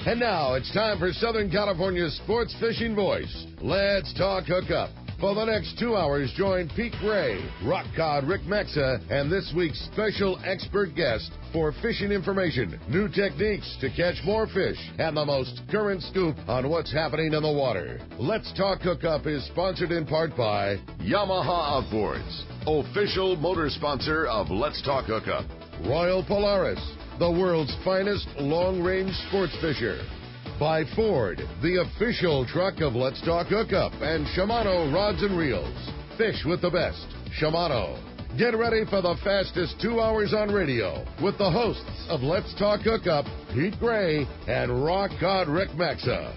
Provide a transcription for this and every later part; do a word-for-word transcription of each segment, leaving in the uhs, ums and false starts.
And now it's time for Southern California's sports fishing voice. Let's talk hookup. For the next two hours, join Pete Gray, rock cod Rick Maxa, and this week's special expert guest for fishing information, new techniques to catch more fish, and the most current scoop on what's happening in the water. Let's Talk Hookup is sponsored in part by Yamaha Outboards, official motor sponsor of Let's Talk Hookup. Royal Polaris, the world's finest long-range sports fisher. By Ford, the official truck of Let's Talk Hookup, and Shimano Rods and Reels. Fish with the best. Shimano. Get ready for the fastest two hours on radio with the hosts of Let's Talk Hookup, Pete Gray and Rock Cod Rick Maxa.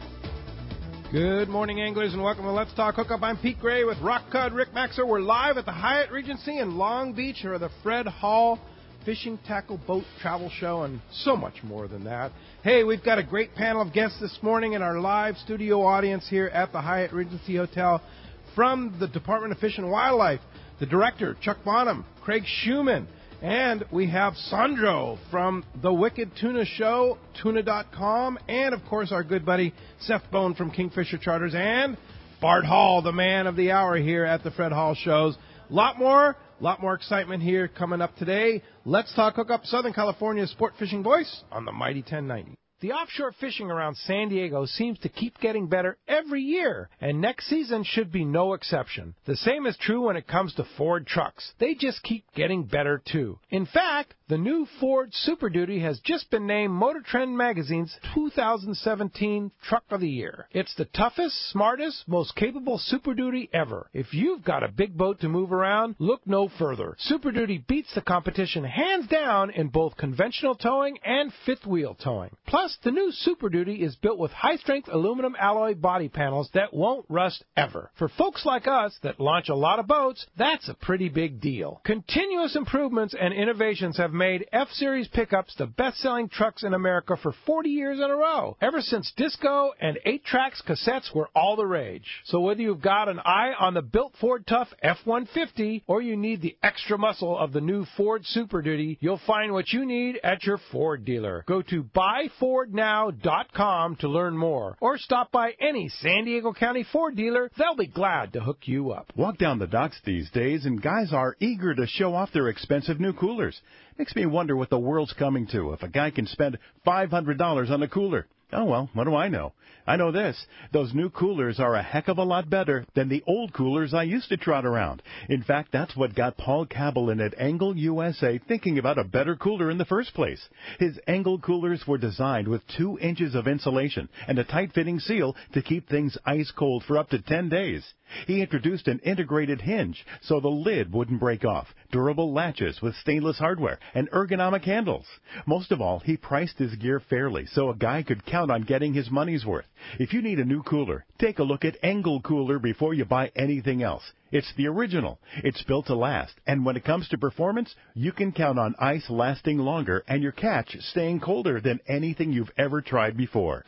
Good morning, anglers, and welcome to Let's Talk Hookup. I'm Pete Gray with Rock Cod Rick Maxa. We're live at the Hyatt Regency in Long Beach for the Fred Hall Fishing Tackle Boat Travel Show, and so much more than that. Hey, we've got a great panel of guests this morning in our live studio audience here at the Hyatt Regency Hotel. From the Department of Fish and Wildlife, the director, Chuck Bonham, Craig Schumann, and we have Sandro from the Wicked Tuna Show, tuna dot com, and, of course, our good buddy Seth Bone from Kingfisher Charters, and Bart Hall, the man of the hour here at the Fred Hall Shows. A lot more. A lot more excitement here coming up today. Let's Talk Hookup, Southern California's sport fishing voice on the Mighty ten ninety. The offshore fishing around San Diego seems to keep getting better every year, and next season should be no exception. The same is true when it comes to Ford trucks. They just keep getting better, too. In fact, the new Ford Super Duty has just been named Motor Trend Magazine's two thousand seventeen Truck of the Year. It's the toughest, smartest, most capable Super Duty ever. If you've got a big boat to move around, look no further. Super Duty beats the competition hands down in both conventional towing and fifth wheel towing. Plus, the new Super Duty is built with high-strength aluminum alloy body panels that won't rust ever. For folks like us that launch a lot of boats, that's a pretty big deal. Continuous improvements and innovations have made F-Series pickups the best-selling trucks in America for forty years in a row, ever since disco and eight tracks cassettes were all the rage. So whether you've got an eye on the built Ford Tough F one fifty or you need the extra muscle of the new Ford Super Duty, you'll find what you need at your Ford dealer. Go to buy ford now dot com to learn more, or stop by any San Diego County Ford dealer. They'll be glad to hook you up. Walk down the docks these days, and guys are eager to show off their expensive new coolers. Makes me wonder what the world's coming to if a guy can spend five hundred dollars on a cooler. Oh, well, what do I know? I know this. Those new coolers are a heck of a lot better than the old coolers I used to trot around. In fact, that's what got Paul Cabellin at Engel U S A thinking about a better cooler in the first place. His Engel coolers were designed with two inches of insulation and a tight-fitting seal to keep things ice cold for up to ten days. He introduced an integrated hinge so the lid wouldn't break off, durable latches with stainless hardware, and ergonomic handles. Most of all, he priced his gear fairly so a guy could count on getting his money's worth. If you need a new cooler, take a look at Engel Cooler before you buy anything else. It's the original. It's built to last, and when it comes to performance, you can count on ice lasting longer and your catch staying colder than anything you've ever tried before.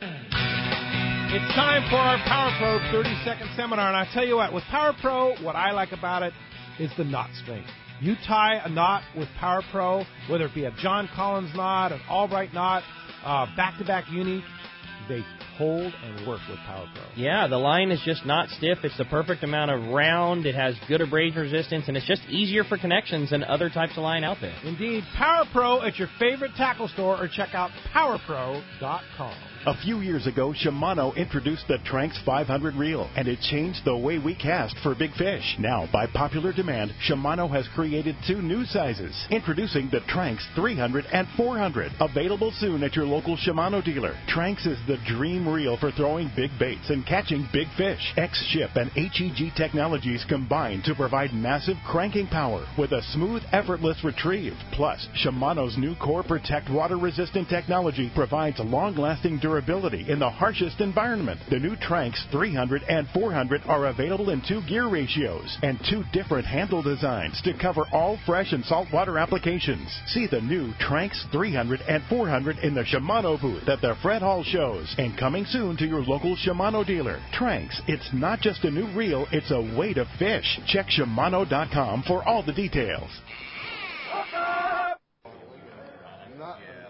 It's time for our Power Pro thirty-second seminar, and I tell you what, with Power Pro, what I like about it is the knot strength. You tie a knot with Power Pro, whether it be a John Collins knot, an Albright knot, uh, back-to-back uni, they hold and work with Power Pro. Yeah, the line is just not stiff. It's the perfect amount of round. It has good abrasion resistance, and it's just easier for connections than other types of line out there. Indeed. Power Pro at your favorite tackle store, or check out power pro dot com. A few years ago, Shimano introduced the Tranx five hundred reel, and it changed the way we cast for big fish. Now, by popular demand, Shimano has created two new sizes. Introducing the Tranx three hundred and four hundred, available soon at your local Shimano dealer. Tranx is the dream reel for throwing big baits and catching big fish. X-Ship and H E G technologies combine to provide massive cranking power with a smooth, effortless retrieve. Plus, Shimano's new Core Protect water-resistant technology provides long-lasting durability in the harshest environment. The new Tranx three hundred and four hundred are available in two gear ratios and two different handle designs to cover all fresh and saltwater applications. See the new Tranx three hundred and four hundred in the Shimano booth at the Fred Hall shows, and coming soon to your local Shimano dealer. Tranx, it's not just a new reel, it's a way to fish. Check Shimano dot com for all the details.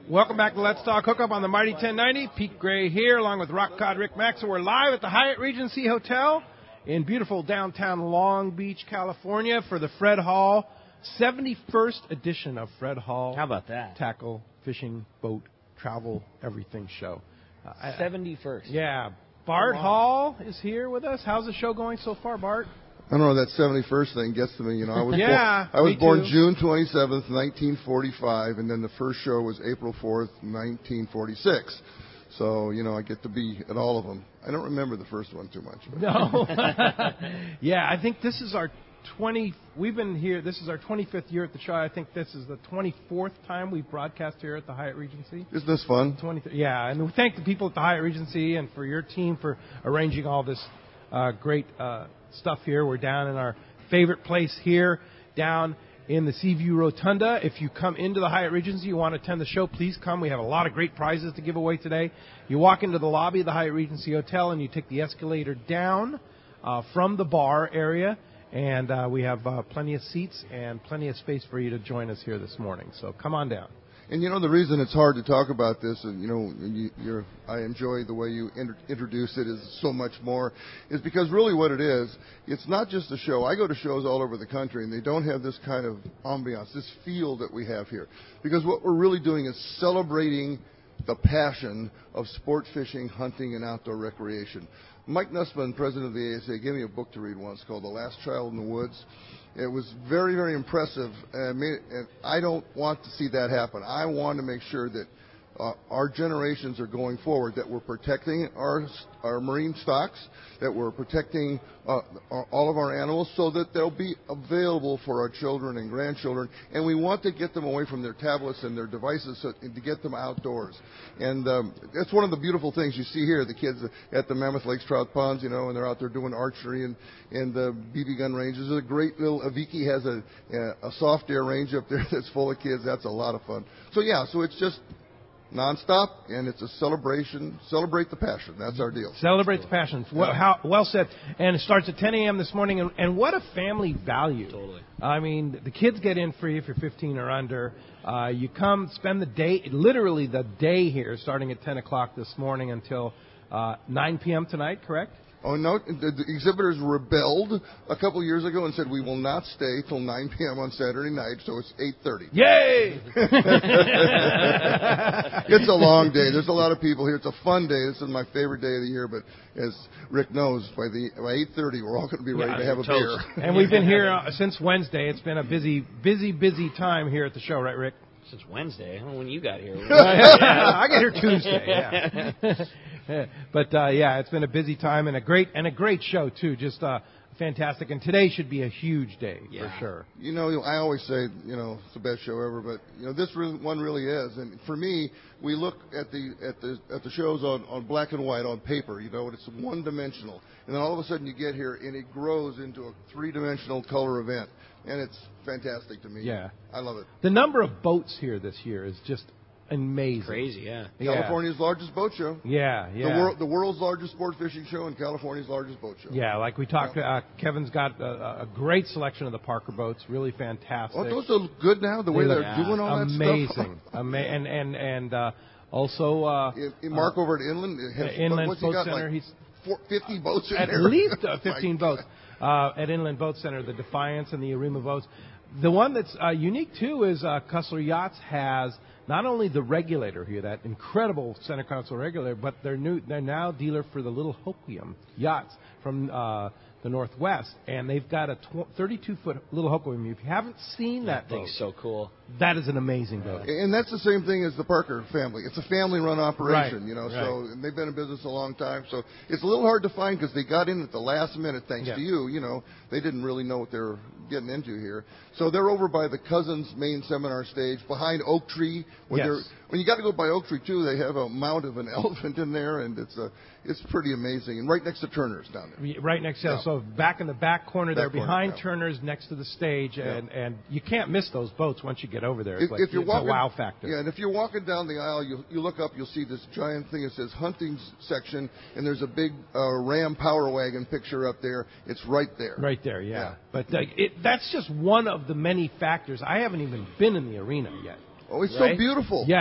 Welcome back to Let's Talk Hookup on the Mighty ten ninety. Pete Gray here, along with Rock Cod Rick Maxwell. We're live at the Hyatt Regency Hotel in beautiful downtown Long Beach, California, for the Fred Hall seventy-first edition of Fred Hall. How about that? Tackle, fishing, boat, travel, everything show. Uh, seventy-first. Yeah. Bart oh, wow. Hall is here with us. How's the show going so far, Bart? I don't know, that seventy-first thing gets to me. You know, I was yeah, born, I was me born too. June twenty-seventh, nineteen forty-five, and then the first show was April fourth, nineteen forty-six. So, you know, I get to be at all of them. I don't remember the first one too much. But. No. Yeah, I think this is our twenty. We've been here. This is our twenty-fifth year at the show. I think this is the twenty-fourth time we've broadcast here at the Hyatt Regency. Isn't this fun? twenty, yeah, and we thank the people at the Hyatt Regency and for your team for arranging all this uh, great uh, stuff here. We're down in our favorite place here, down in the Seaview Rotunda. If you come into the Hyatt Regency, you want to attend the show, please come. We have a lot of great prizes to give away today. You walk into the lobby of the Hyatt Regency Hotel and you take the escalator down uh, from the bar area, and uh, we have uh, plenty of seats and plenty of space for you to join us here this morning. So come on down. And, you know, the reason it's hard to talk about this, and, you know, you, you're, I enjoy the way you inter- introduce it, is so much more, is because really what it is, it's not just a show. I go to shows all over the country, and they don't have this kind of ambiance, this feel that we have here. Because what we're really doing is celebrating the passion of sport fishing, hunting, and outdoor recreation. Mike Nussbaum, president of the A S A, gave me a book to read once called The Last Child in the Woods. It was very, very impressive, and, made, and I don't want to see that happen. I want to make sure that uh, our generations are going forward, that we're protecting our our marine stocks, that we're protecting uh, our, all of our animals so that they'll be available for our children and grandchildren, and we want to get them away from their tablets and their devices so, and to get them outdoors. And um, that's one of the beautiful things you see here, the kids at the Mammoth Lakes Trout Ponds, you know, and they're out there doing archery and, and the B B gun ranges. There's a great little, Aviki has a, a soft air range up there that's full of kids. That's a lot of fun. So, yeah, so it's just nonstop, and it's a celebration. Celebrate the passion. That's our deal. Celebrate the passion. Well, how, well said. And it starts at ten a.m. this morning, and, and what a family value. Totally. I mean, the kids get in free if you're fifteen or under. Uh, you come, spend the day, literally the day here, starting at ten o'clock this morning until uh, nine p.m. tonight, correct? Oh, no, the, the exhibitors rebelled a couple of years ago and said we will not stay till nine p.m. on Saturday night, so it's eight thirty. Yay! It's a long day. There's a lot of people here. It's a fun day. This is my favorite day of the year, but as Rick knows, by the by eight thirty, we're all going to be ready yeah, to have a toast. beer. And we've been here uh, since Wednesday. It's been a busy, busy, busy time here at the show, right, Rick? Since Wednesday. I don't know when you got here. I got here Tuesday. Yeah. But uh, yeah, it's been a busy time and a great and a great show too. Just uh, fantastic. And today should be a huge day yeah. for sure. You know, I always say, you know, it's the best show ever, but you know, this really, one really is. And for me, we look at the at the at the shows on, on black and white on paper. You know, and it's one dimensional, and then all of a sudden you get here and it grows into a three dimensional color event, and it's fantastic to me. Yeah, I love it. The number of boats here this year is just amazing. Crazy, yeah. California's yeah. largest boat show. Yeah, yeah. The, world, the world's largest sport fishing show and California's largest boat show. Yeah, like we talked, yeah. uh, Kevin's got a, a great selection of the Parker boats, really fantastic. Oh, those are good now, the way they they're yeah. doing all Amazing. that stuff. Amazing. Ama- and, and, and uh, also... Uh, in, in Mark uh, over at Inland. Has, Inland what's Boat he got, Center. Like he's four, fifty boats in at there. At least uh, fifteen boats uh, at Inland Boat Center, the Defiance and the Arima boats. The one that's uh, unique, too, is uh, Cussler Yachts has not only the Regulator here, that incredible center console Regulator, but they're new. They're now dealer for the Little Hoquiam yachts from uh, the Northwest, and they've got a thirty-two foot Little Hoquiam. If you haven't seen that, that thing's boat, so cool. That is an amazing boat. And that's the same thing as the Parker family. It's a family-run operation, right. you know. Right. So and they've been in business a long time. So it's a little hard to find because they got in at the last minute, thanks yeah. to you. You know, they didn't really know what they were getting into here. So they're over by the Cousins main seminar stage, behind Oak Tree. When yes. they're when you got to go by Oak Tree too, they have a mount of an elephant in there, and it's a it's pretty amazing. And right next to Turner's down there. Right next to yeah. so back in the back corner back there, corner, behind yeah. Turner's, next to the stage, yeah. and and you can't miss those boats once you get over there. It's if, like, if you're it's walking, a wow factor. Yeah, and if you're walking down the aisle, you you look up, you'll see this giant thing that says hunting section, and there's a big uh, Ram Power Wagon picture up there. It's right there. Right there, yeah. yeah. But uh, it, that's just one of the many factors. I haven't even been in the arena yet. Oh, it's right? so beautiful. Yeah.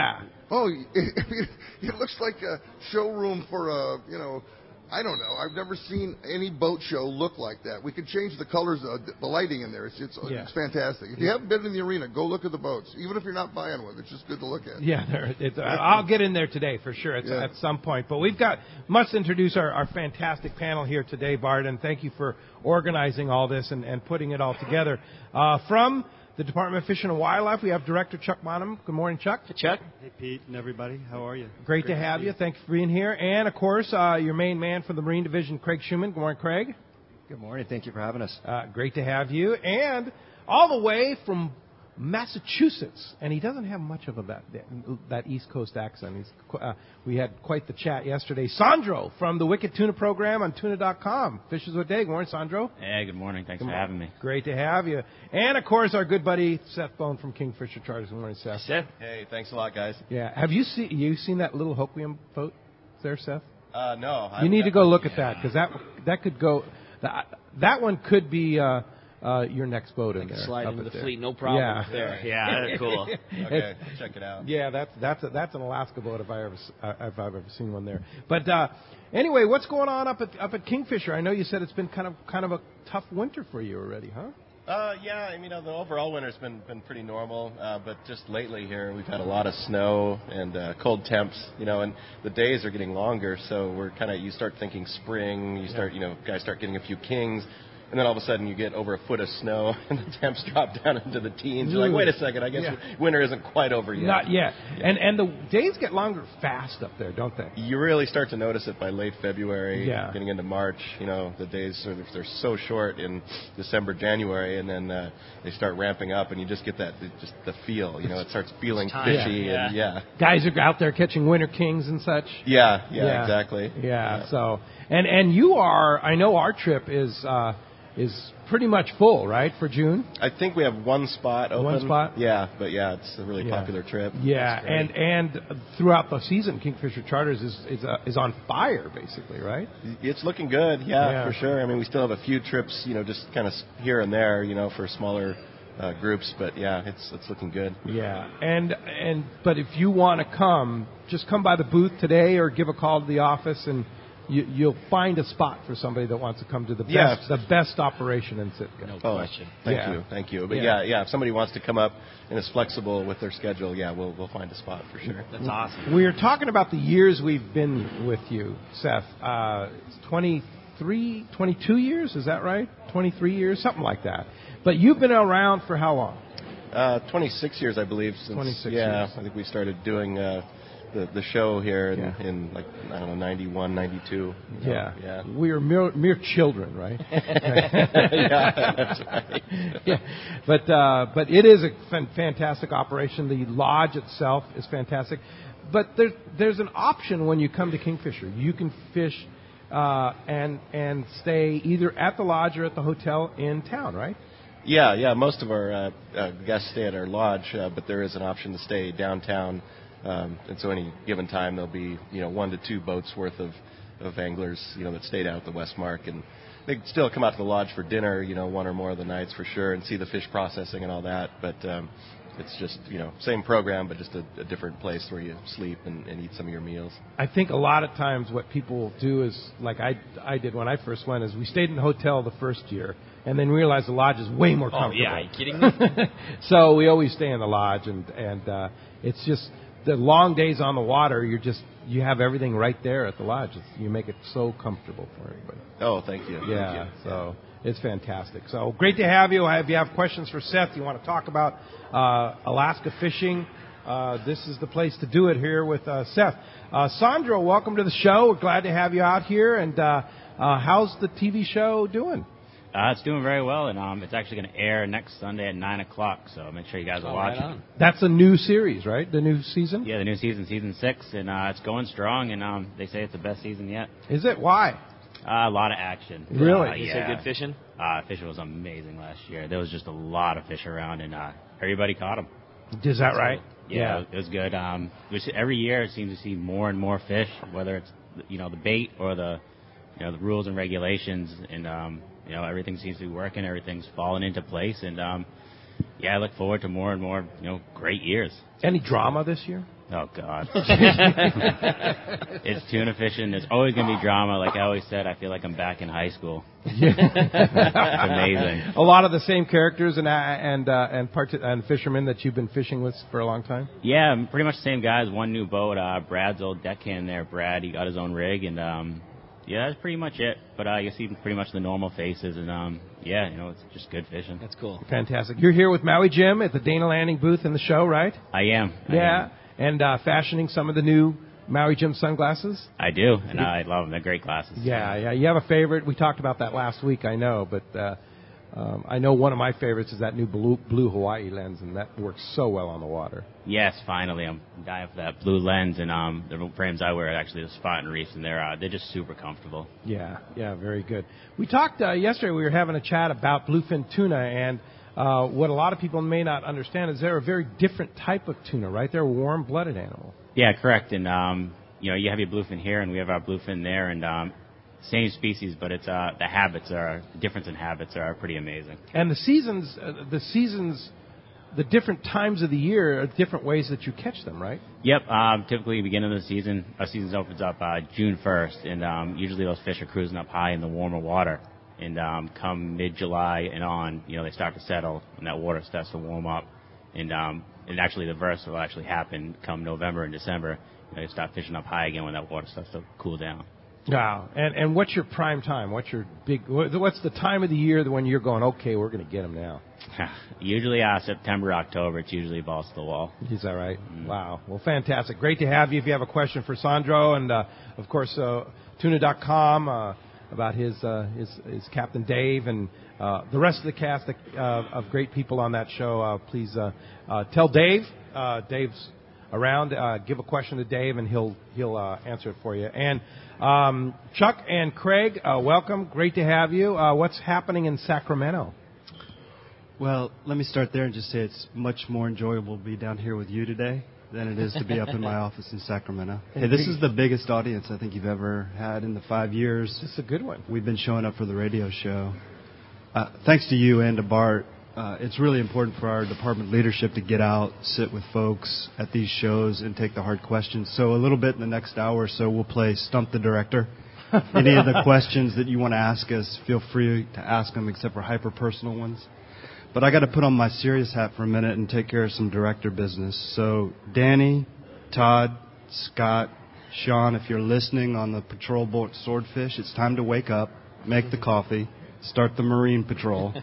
Oh, it, it looks like a showroom for a, you know, I don't know. I've never seen any boat show look like that. We could change the colors, uh, the lighting in there. It's it's, Yeah. it's fantastic. If you haven't been in the arena, go look at the boats. Even if you're not buying one, it's just good to look at. Yeah, there, it's, I'll get in there today for sure at, Yeah. at some point. But we've got, must introduce our, our fantastic panel here today, Bart, and thank you for organizing all this and, and putting it all together. Uh, from the Department of Fish and Wildlife, we have Director Chuck Bonham. Good morning, Chuck. Chuck. Hey, Pete and everybody. How are you? Great, to have you. Thanks for being here. And, of course, uh, your main man from the Marine Division, Craig Schumann. Good morning, Craig. Good morning. Thank you for having us. Uh, great to have you. And all the way from Massachusetts, and he doesn't have much of a, that that East Coast accent. He's, uh, we had quite the chat yesterday. Sandro from the Wicked Tuna program on tuna dot com. Fishes with Day. Good morning, Sandro. Hey, good morning. Thanks Good for morning. having me. Great to have you. And, of course, our good buddy Seth Bone from Kingfisher Charters. Good morning, Seth. Seth. Hey, thanks a lot, guys. Yeah. Have you seen you seen that little Hoquiam boat there, Seth? Uh, no. I You need to go look at yeah. that because that that could go. That, that one could be uh, uh, your next boat in I can there. slide up into at the there. fleet, no problem. Yeah. There. Yeah, that's cool. Okay, check it out. Yeah, that's that's a, that's an Alaska boat if I ever s- uh, if I've ever seen one there. But uh, anyway, what's going on up at up at Kingfisher? I know you said it's been kind of kind of a tough winter for you already, huh? Uh, yeah, I mean, you know, the overall winter's been been pretty normal, uh, but just lately here we've had a lot of snow and uh, cold temps, you know, and the days are getting longer, so we're kind of you start thinking spring, you start, you know, guys start getting a few kings. And then all of a sudden you get over a foot of snow and the temps drop down into the teens. You're like, wait a second, I guess Yeah. winter isn't quite over yet. Not yet. And and the days get longer fast up there, don't they? You really start to notice it by late February, Yeah. getting into March. You know, the days are they're so short in December, January, and then uh, they start ramping up, and you just get that just the feel. You know, it starts feeling time. fishy, Yeah. and yeah, Guys are out there catching winter kings and such. yeah, yeah, exactly. Yeah, So and and you are. I know our trip is uh, is pretty much full, right, for June? I think we have one spot open. One spot? Yeah, but yeah, it's a really Yeah. popular trip. Yeah, It's great. and and throughout the season, Kingfisher Charters is is, uh, is on fire, basically, right? It's looking good, yeah, Yeah. for sure. I mean, we still have a few trips, you know, just kind of here and there, you know, for smaller uh, groups, but yeah, it's it's looking good. Yeah, and and but if you want to come, just come by the booth today or give a call to the office, and you, you'll find a spot for somebody that wants to come to the best Yeah. the best operation in Sitka. No Oh, question. thank Yeah. you, thank you. But Yeah. yeah. yeah, if somebody wants to come up and is flexible with their schedule, yeah, we'll we'll find a spot for sure. That's awesome. We were talking about the years we've been with you, Seth. Uh, twenty-three, twenty-two years, is that right? twenty-three years, something like that. But you've been around for how long? Uh, twenty-six years, I believe. Since, twenty-six yeah, years. I think we started doing uh, the the show here in, Yeah. in like I don't know ninety-one, ninety-two. you know, Yeah. yeah. We are mere, mere children, right? Yeah, that's right. Yeah. But uh, but it is a fan- fantastic operation. The lodge itself is fantastic. But there's there's an option when you come to Kingfisher. You can fish uh, and and stay either at the lodge or at the hotel in town, right? Yeah, yeah. Most of our uh, uh, guests stay at our lodge, uh, but there is an option to stay downtown. Um, and so, any given time, there'll be you know one to two boats worth of, of anglers you know that stayed out at the Westmark, and they can still come out to the lodge for dinner, you know, one or more of the nights for sure, and see the fish processing and all that. But um, it's just you know same program, but just a, a different place where you sleep and, and eat some of your meals. I think a lot of times what people do is, like I, I did when I first went, is we stayed in the hotel the first year and then realized the lodge is way more Oh, comfortable. yeah. Are you kidding me? So we always stay in the lodge, and, and uh, it's just the long days on the water, you're just, you have everything right there at the lodge. It's, you make it so comfortable for everybody. Oh, thank you. Yeah, Thank you. so it's fantastic. So great to have you. If you have questions for Seth, you want to talk about uh, Alaska fishing, uh, this is the place to do it here with uh, Seth. Uh, Sandro, welcome to the show. We're glad to have you out here. And uh, uh, how's the T V show doing? Uh, it's doing very well, and um, it's actually going to air next Sunday at nine o'clock, so make sure you guys are Oh, right watching. on. That's a new series, right? The new season? Yeah, the new season, season six, and uh, it's going strong, and um, they say it's the best season yet. Is it? Why? Uh, a lot of action. Really? Uh, You yeah. say good fishing? Uh, fishing was amazing last year. There was just a lot of fish around, and uh, everybody caught them. Is that right? Yeah, it was good. Um, which every year it seems to see more and more fish, whether it's you know the bait or the you know the rules and regulations, and um, you know everything seems to be working. Everything's falling into place, and um, yeah, I look forward to more and more you know great years. Any drama this year? Oh, God. It's tuna fishing. There's always going to be drama. Like I always said, I feel like I'm back in high school. It's amazing. A lot of the same characters and and uh, and, part- and fishermen that you've been fishing with for a long time? Yeah, pretty much the same guys. One new boat. Uh, Brad's old deckhand there. Brad, he got his own rig. And, um, yeah, that's pretty much it. But uh, you see pretty much the normal faces. And, um, yeah, you know, it's just good fishing. That's cool. Fantastic. You're here with Maui Jim at the Dana Landing booth in the show, right? I am. I Yeah. am. And uh, fashioning some of the new Maui Jim sunglasses? I do, and I love them. They're great glasses. Yeah, yeah. You have a favorite? We talked about that last week, I know, but uh, um, I know one of my favorites is that new blue, blue Hawaii lens, and that works so well on the water. Yes, finally. I'm dying for that blue lens, and um, the frames I wear are actually the Spot and Reefs, and they're uh, they're just super comfortable. Yeah, yeah, very good. We talked uh, yesterday, we were having a chat about bluefin tuna, and uh, what a lot of people may not understand is they're a very different type of tuna, right? They're a warm-blooded animal. Yeah, correct. And, um, you know, you have your bluefin here, and we have our bluefin there, and um, same species, but it's uh, the habits are, the difference in habits are pretty amazing. And the seasons, uh, the seasons, the different times of the year are different ways that you catch them, right? Yep. Um, typically, beginning of the season, our season opens up uh, June first, and um, usually those fish are cruising up high in the warmer water. And um, come mid-July and on, you know, they start to settle, and that water starts to warm up. And um, and actually, the verse will actually happen come November and December. You know, you start fishing up high again when that water starts to cool down. Wow. And and what's your prime time? What's your big? What's the time of the year when you're going? Okay, we're going to get them now. Usually, uh, September, October. It's usually balls to the wall. Is that right? Mm. Wow. Well, fantastic. Great to have you. If you have a question for Sandro, and uh, of course, uh, tuna dot com. Uh, about his, uh, his his Captain Dave and uh, the rest of the cast uh, of great people on that show. Uh, please uh, uh, tell Dave. Uh, Dave's around. Uh, give a question to Dave, and he'll he'll uh, answer it for you. And um, Chuck and Craig, uh, welcome. Great to have you. Uh, what's happening in Sacramento? Well, let me start there and just say it's much more enjoyable to be down here with you today than it is to be up in my office in Sacramento. Hey, this is the biggest audience I think you've ever had in the five years. This is a good one. We've been showing up for the radio show. Uh, thanks to you and to Bart, uh, it's really important for our department leadership to get out, sit with folks at these shows, and take the hard questions. So a little bit in the next hour or so, we'll play Stump the Director. Any of the questions that you want to ask us, feel free to ask them, except for hyper-personal ones. But I got to put on my serious hat for a minute and take care of some director business. So Danny, Todd, Scott, Sean, if you're listening on the patrol boat Swordfish, it's time to wake up, make the coffee, start the Marine Patrol.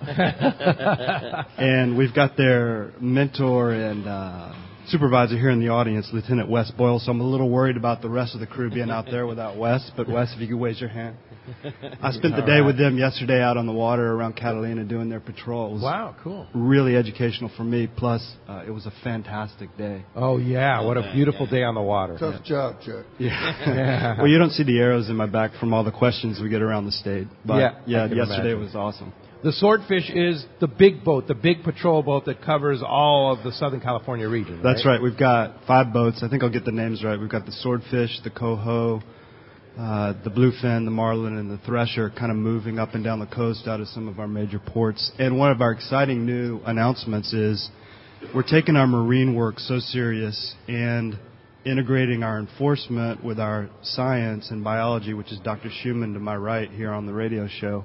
And we've got their mentor and uh, supervisor here in the audience, Lieutenant Wes Boyle, so I'm a little worried about the rest of the crew being out there without Wes. But Wes, if you could raise your hand. I spent the day with them yesterday out on the water around Catalina doing their patrols. Wow, cool. Really educational for me. Plus, uh, it was a fantastic day. Oh, yeah. What a beautiful day on the water. Tough job, Chuck. Yeah. Yeah. Well, you don't see the arrows in my back from all the questions we get around the state. But, Yeah, yeah, I can yesterday imagine. was awesome. The Swordfish is the big boat, the big patrol boat that covers all of the Southern California region, right? That's right. We've got five boats. I think I'll get the names right. We've got the Swordfish, the Coho, uh, the Bluefin, the Marlin, and the Thresher kind of moving up and down the coast out of some of our major ports. And one of our exciting new announcements is we're taking our marine work so serious and integrating our enforcement with our science and biology, which is Doctor Schumann to my right here on the radio show.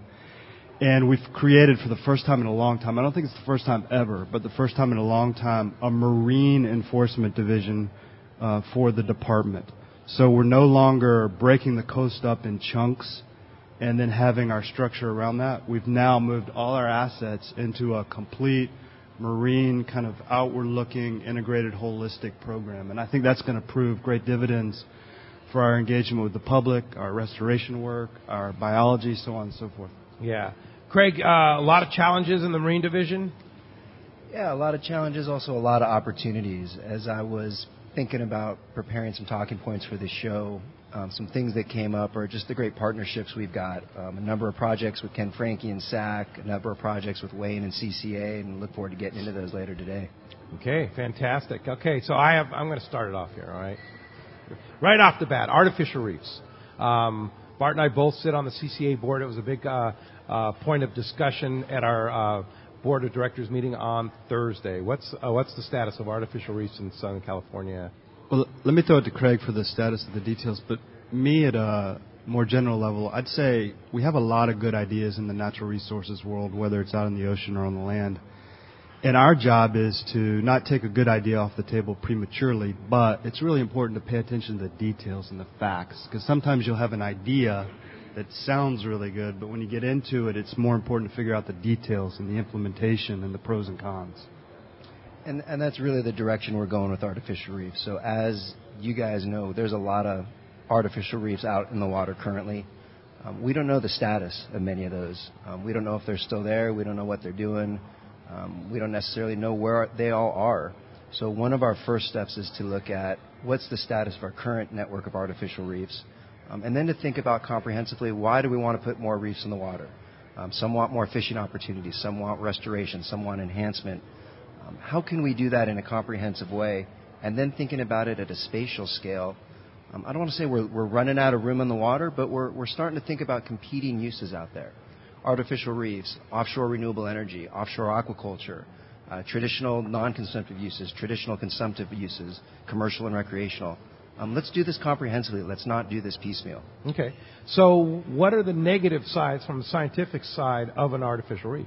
And we've created for the first time in a long time, I don't think it's the first time ever, but the first time in a long time, a marine enforcement division uh, for the department. So we're no longer breaking the coast up in chunks and then having our structure around that. We've now moved all our assets into a complete marine kind of outward-looking, integrated, holistic program. And I think that's going to prove great dividends for our engagement with the public, our restoration work, our biology, so on and so forth. Yeah. Craig, uh, a lot of challenges in the Marine Division? Yeah, a lot of challenges, also a lot of opportunities. As I was thinking about preparing some talking points for this show, um, some things that came up are just the great partnerships we've got. Um, a number of projects with Ken Franke and S A C, a number of projects with Wayne and C C A, and look forward to getting into those later today. Okay, fantastic. Okay, so I have, I'm going to start it off here, all right? Right off the bat, artificial reefs. Um, Bart and I both sit on the C C A board. It was a big uh, uh, point of discussion at our uh, board of directors meeting on Thursday. What's uh, what's the status of artificial reefs in Southern California? Well, let me throw it to Craig for the status of the details, but me at a more general level, I'd say we have a lot of good ideas in the natural resources world, whether it's out in the ocean or on the land. And our job is to not take a good idea off the table prematurely, but it's really important to pay attention to the details and the facts, because sometimes you'll have an idea that sounds really good, but when you get into it, it's more important to figure out the details and the implementation and the pros and cons. And, and that's really the direction we're going with artificial reefs. So as you guys know, there's a lot of artificial reefs out in the water currently. Um, we don't know the status of many of those. Um, we don't know if they're still there. We don't know what they're doing. Um, we don't necessarily know where they all are. So one of our first steps is to look at what's the status of our current network of artificial reefs, um, and then to think about comprehensively, why do we want to put more reefs in the water? Um, some want more fishing opportunities, some want restoration, some want enhancement. Um, how can we do that in a comprehensive way? And then thinking about it at a spatial scale, um, I don't want to say we're, we're running out of room in the water, but we're, we're starting to think about competing uses out there. Artificial reefs, offshore renewable energy, offshore aquaculture, uh, traditional non-consumptive uses, traditional consumptive uses, commercial and recreational. Um, let's do this comprehensively. Let's not do this piecemeal. Okay. So what are the negative sides from the scientific side of an artificial reef?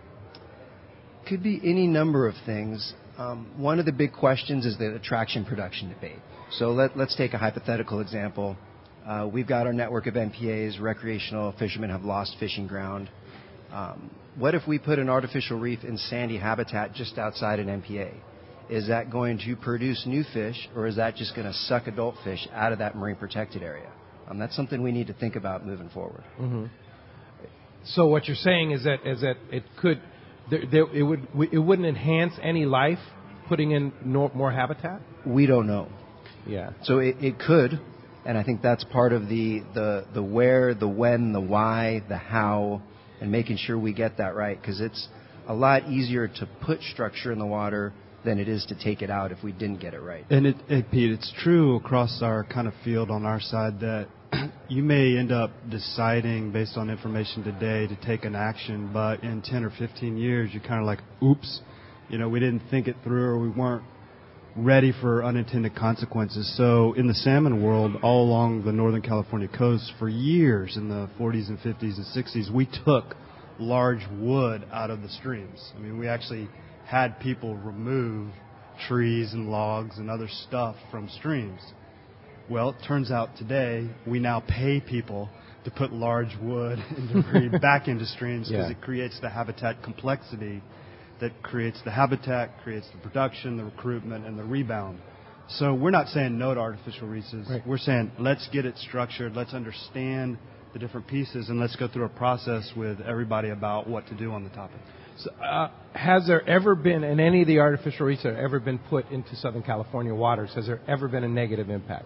Could be any number of things. Um, one of the big questions is the attraction production debate. So let, let's take a hypothetical example. Uh, we've got our network of N P As. Recreational fishermen have lost fishing ground. Um, what if we put an artificial reef in sandy habitat just outside an N P A? Is that going to produce new fish, or is that just going to suck adult fish out of that marine protected area? Um, that's something we need to think about moving forward. Mm-hmm. So what you're saying is that is that it could, there, there, it would it wouldn't enhance any life putting in no, more habitat? We don't know. Yeah. So it, it could. And I think that's part of the, the, the where, the when, the why, the how, and making sure we get that right. Because it's a lot easier to put structure in the water than it is to take it out if we didn't get it right. And it, it, Pete, it's true across our kind of field on our side that you may end up deciding based on information today to take an action, but in ten or fifteen years, you're kind of like, oops, you know, we didn't think it through, or we weren't ready for unintended consequences. So in the salmon world, all along the Northern California coast, for years in the forties and fifties and sixties, we took large wood out of the streams. I mean, we actually had people remove trees and logs and other stuff from streams. Well, it turns out today we now pay people to put large wood and debris back into streams because yeah. it creates the habitat complexity that creates the habitat, creates the production, the recruitment, and the rebound. So we're not saying no to artificial reefs. Right. We're saying let's get it structured, let's understand the different pieces, and let's go through a process with everybody about what to do on the topic. So, uh, has there ever been, in any of the artificial reefs that have ever been put into Southern California waters, has there ever been a negative impact?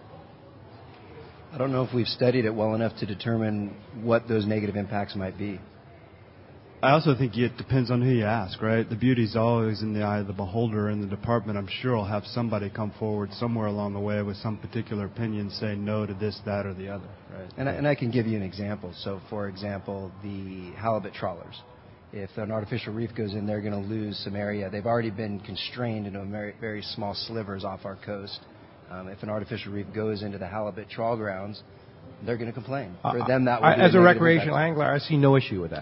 I don't know if we've studied it well enough to determine what those negative impacts might be. I also think it depends on who you ask, right? The beauty's always in the eye of the beholder, and the department, I'm sure, will have somebody come forward somewhere along the way with some particular opinion, say no to this, that, or the other, right? And I, and I can give you an example. So, for example, the halibut trawlers. If an artificial reef goes in, they're going to lose some area. They've already been constrained into very, very small slivers off our coast. Um, if an artificial reef goes into the halibut trawl grounds, they're going to complain. For them, that would I, be as a, a recreational impact. angler, I see no issue with that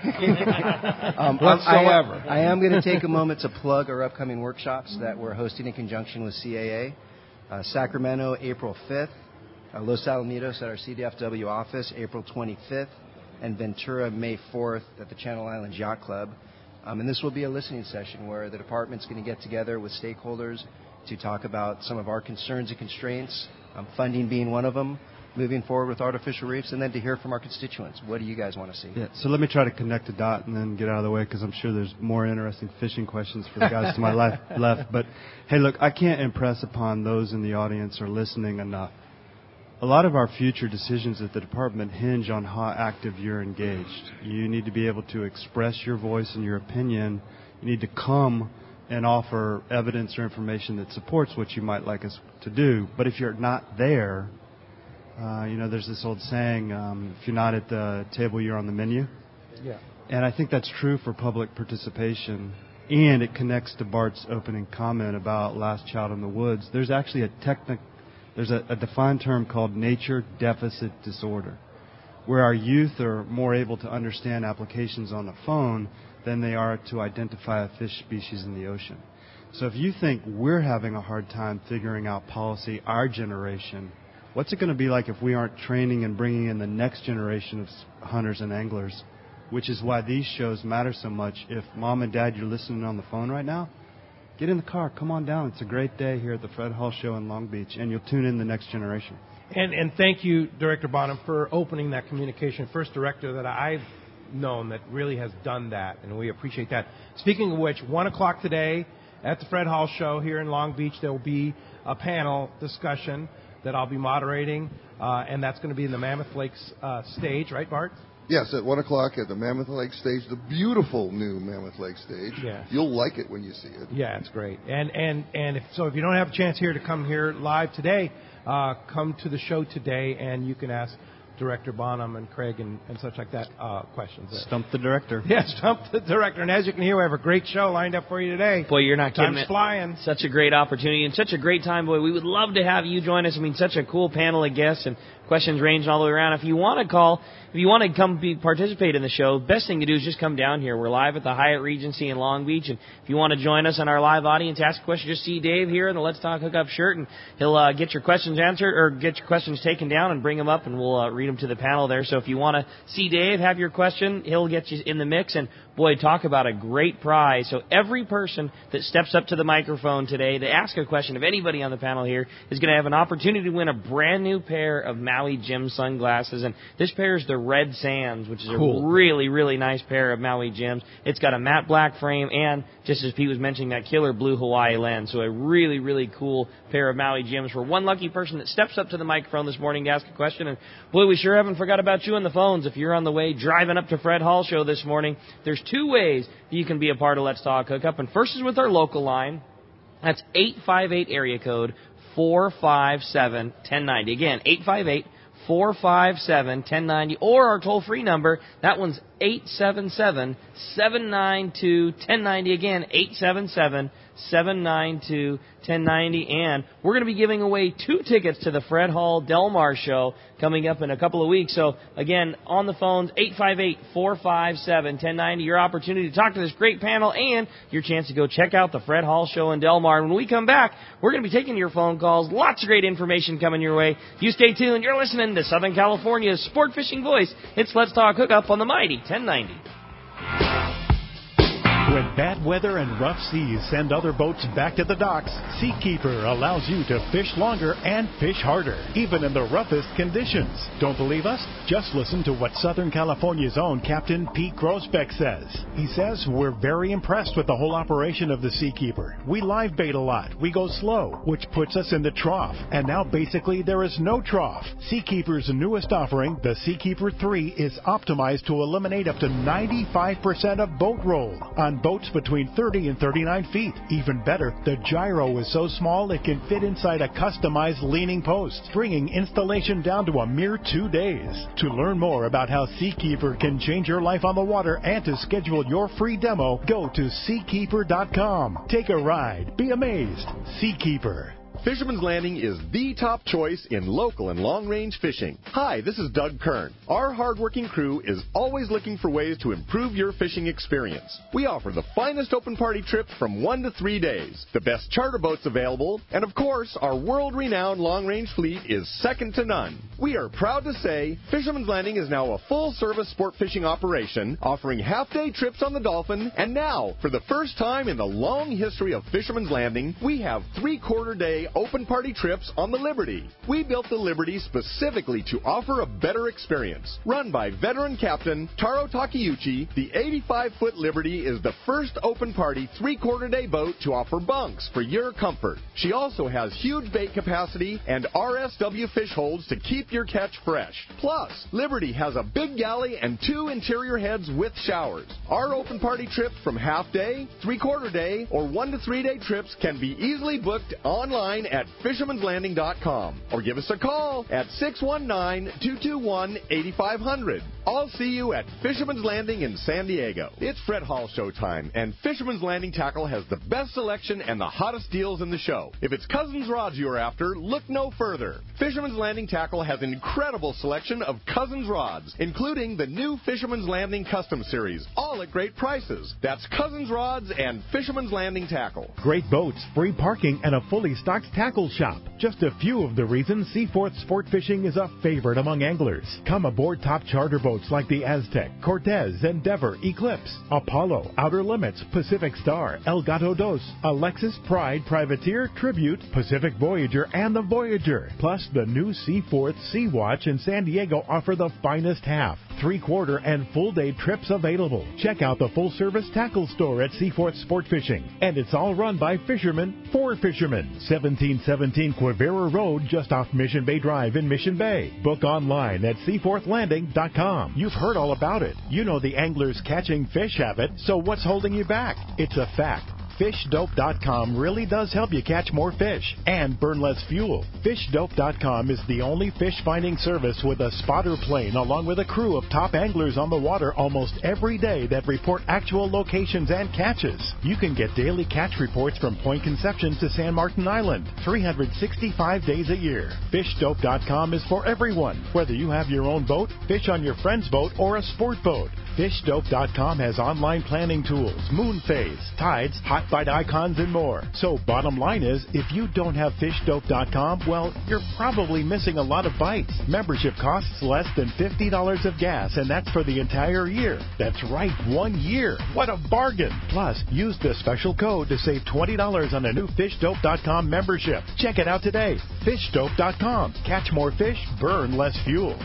um, whatsoever. I, I am going to take a moment to plug our upcoming workshops that we're hosting in conjunction with C A A. Uh, Sacramento, April fifth. Uh, Los Alamitos at our C D F W office, April twenty-fifth. And Ventura, May fourth at the Channel Islands Yacht Club. Um, and this will be a listening session where the department's going to get together with stakeholders to talk about some of our concerns and constraints, um, funding being one of them, moving forward with artificial reefs, and then to hear from our constituents. What do you guys want to see? Yeah, so let me try to connect the dot and then get out of the way, because I'm sure there's more interesting fishing questions for the guys to my left, left. But, hey, look, I can't impress upon those in the audience or listening enough. A lot of our future decisions at the department hinge on how active you're engaged. You need to be able to express your voice and your opinion. You need to come and offer evidence or information that supports what you might like us to do. But if you're not there, uh, you know, there's this old saying, um, if you're not at the table, you're on the menu. Yeah. And I think that's true for public participation. and it connects to Bart's opening comment about Last Child in the Woods. There's actually a technic, there's a, a defined term called nature deficit disorder, where our youth are more able to understand applications on the phone than they are to identify a fish species in the ocean. So if you think we're having a hard time figuring out policy, our generation, what's it going to be like if we aren't training and bringing in the next generation of hunters and anglers, which is why these shows matter so much. If mom and dad, you're listening on the phone right now, get in the car, come on down. It's a great day here at the Fred Hall Show in Long Beach, and you'll tune in the next generation. And, and thank you, Director Bonham, for opening that communication. First director that I've known that really has done that, and we appreciate that. Speaking of which, one o'clock today at the Fred Hall Show here in Long Beach, there will be a panel discussion that I'll be moderating, uh, and that's going to be in the Mammoth Lakes uh, stage, right, Bart? Yes, at one o'clock at the Mammoth Lake stage, the beautiful new Mammoth Lake stage. Yeah. You'll like it when you see it. Yeah, it's great. And and and if, so if you don't have a chance here to come here live today, uh, come to the show today, and you can ask Director Bonham and Craig and, and such like that uh, questions. Stump the director. Yeah, stump the director. And as you can hear, we have a great show lined up for you today. Boy, you're not kidding. Time's flying. Such a great opportunity and such a great time, boy. We would love to have you join us. I mean, such a cool panel of guests and questions ranging all the way around. If you want to call, if you want to come be, participate in the show, best thing to do is just come down here. We're live at the Hyatt Regency in Long Beach, and if you want to join us in our live audience, ask a question, just see Dave here in the Let's Talk Hookup shirt, and he'll uh, get your questions answered or get your questions taken down and bring them up, and we'll uh, read them to the panel there. So if you want to see Dave, have your question, he'll get you in the mix, and boy, talk about a great prize. So every person that steps up to the microphone today to ask a question of anybody on the panel here is going to have an opportunity to win a brand new pair of Maui Jim sunglasses. And this pair is the Red Sands, which is cool. a really, really nice pair of Maui Jims. It's got a matte black frame and, just as Pete was mentioning, that killer blue Hawaii lens. So a really, really cool pair of Maui Jims for one lucky person that steps up to the microphone this morning to ask a question. And boy, we sure haven't forgot about you on the phones. If you're on the way driving up to Fred Hall Show this morning, there's two ways you can be a part of Let's Talk Hookup. And first is with our local line. That's eight five eight area code four five seven, one oh nine oh. Again, eight five eight, four five seven, one oh nine oh. Or our toll-free number, that one's eight seven seven, seven nine two, one oh nine oh. Again, eight seven seven, seven nine two, one oh nine oh. And we're going to be giving away two tickets to the Fred Hall Del Mar show coming up in a couple of weeks. So, again, on the phones, eight five eight, four five seven, one oh nine oh. Your opportunity to talk to this great panel and your chance to go check out the Fred Hall show in Del Mar. When we come back, we're going to be taking your phone calls. Lots of great information coming your way. You stay tuned. You're listening to Southern California's sport fishing voice. It's Let's Talk Hookup on the mighty ten ninety. When bad weather and rough seas send other boats back to the docks, Seakeeper allows you to fish longer and fish harder, even in the roughest conditions. Don't believe us? Just listen to what Southern California's own Captain Pete Grosbeck says. He says, we're very impressed with the whole operation of the Seakeeper. We live bait a lot. We go slow, which puts us in the trough. And now basically there is no trough. Seakeeper's newest offering, the Seakeeper three, is optimized to eliminate up to ninety-five percent of boat roll on boats between thirty and thirty-nine feet. Even better, the gyro is so small it can fit inside a customized leaning post, bringing installation down to a mere two days. To learn more about how Seakeeper can change your life on the water and to schedule your free demo, go to seakeeper dot com. Take a ride. Be amazed. Seakeeper. Fisherman's Landing is the top choice in local and long-range fishing. Hi, this is Doug Kern. Our hardworking crew is always looking for ways to improve your fishing experience. We offer the finest open party trips from one to three days, the best charter boats available, and of course, our world-renowned long-range fleet is second to none. We are proud to say Fisherman's Landing is now a full-service sport fishing operation, offering half-day trips on the Dolphin, and now, for the first time in the long history of Fisherman's Landing, we have three-quarter day open party trips on the Liberty. We built the Liberty specifically to offer a better experience. Run by veteran captain Taro Takeuchi, the eighty-five foot Liberty is the first open party three-quarter day boat to offer bunks for your comfort. She also has huge bait capacity and R S W fish holds to keep your catch fresh. Plus, Liberty has a big galley and two interior heads with showers. Our open party trips from half day, three-quarter day, or one to three day trips can be easily booked online at fishermans landing dot com or give us a call at six one nine, two two one, eight five zero zero. I'll see you at Fisherman's Landing in San Diego. It's Fred Hall showtime, and Fisherman's Landing Tackle has the best selection and the hottest deals in the show. If it's Cousins rods you're after, look no further. Fisherman's Landing Tackle has an incredible selection of Cousins rods, including the new Fisherman's Landing Custom Series, all at great prices. That's Cousins rods and Fisherman's Landing Tackle. Great boats, free parking, and a fully stocked tackle shop. Just a few of the reasons Seaforth Sport Fishing is a favorite among anglers. Come aboard top charter boats like the Aztec, Cortez, Endeavor, Eclipse, Apollo, Outer Limits, Pacific Star, El Gato Dos, Alexis, Pride, Privateer, Tribute, Pacific Voyager, and the Voyager. Plus, the new Seaforth Sea Watch in San Diego offer the finest half, three-quarter, and full-day trips available. Check out the full-service tackle store at Seaforth Sport Fishing. And it's all run by fishermen for fishermen. seventeen seventeen Quivira Road, just off Mission Bay Drive in Mission Bay. Book online at seaforth landing dot com. You've heard all about it. You know the angler's catching fish habit, so what's holding you back? It's a fact. fish dope dot com really does help you catch more fish and burn less fuel. fish dope dot com is the only fish finding service with a spotter plane along with a crew of top anglers on the water almost every day that report actual locations and catches. You can get daily catch reports from Point Conception to San Martin Island, three hundred sixty-five days a year. fish dope dot com is for everyone, whether you have your own boat, fish on your friend's boat, or a sport boat. fish dope dot com has online planning tools, moon phase, tides, hot bite icons, and more. So bottom line is, if you don't have fish dope dot com, well, you're probably missing a lot of bites. Membership costs less than fifty dollars of gas, and that's for the entire year. That's right, one year. What a bargain. Plus, use the special code to save twenty dollars on a new fish dope dot com membership. Check it out today. fish dope dot com. Catch more fish, burn less fuel.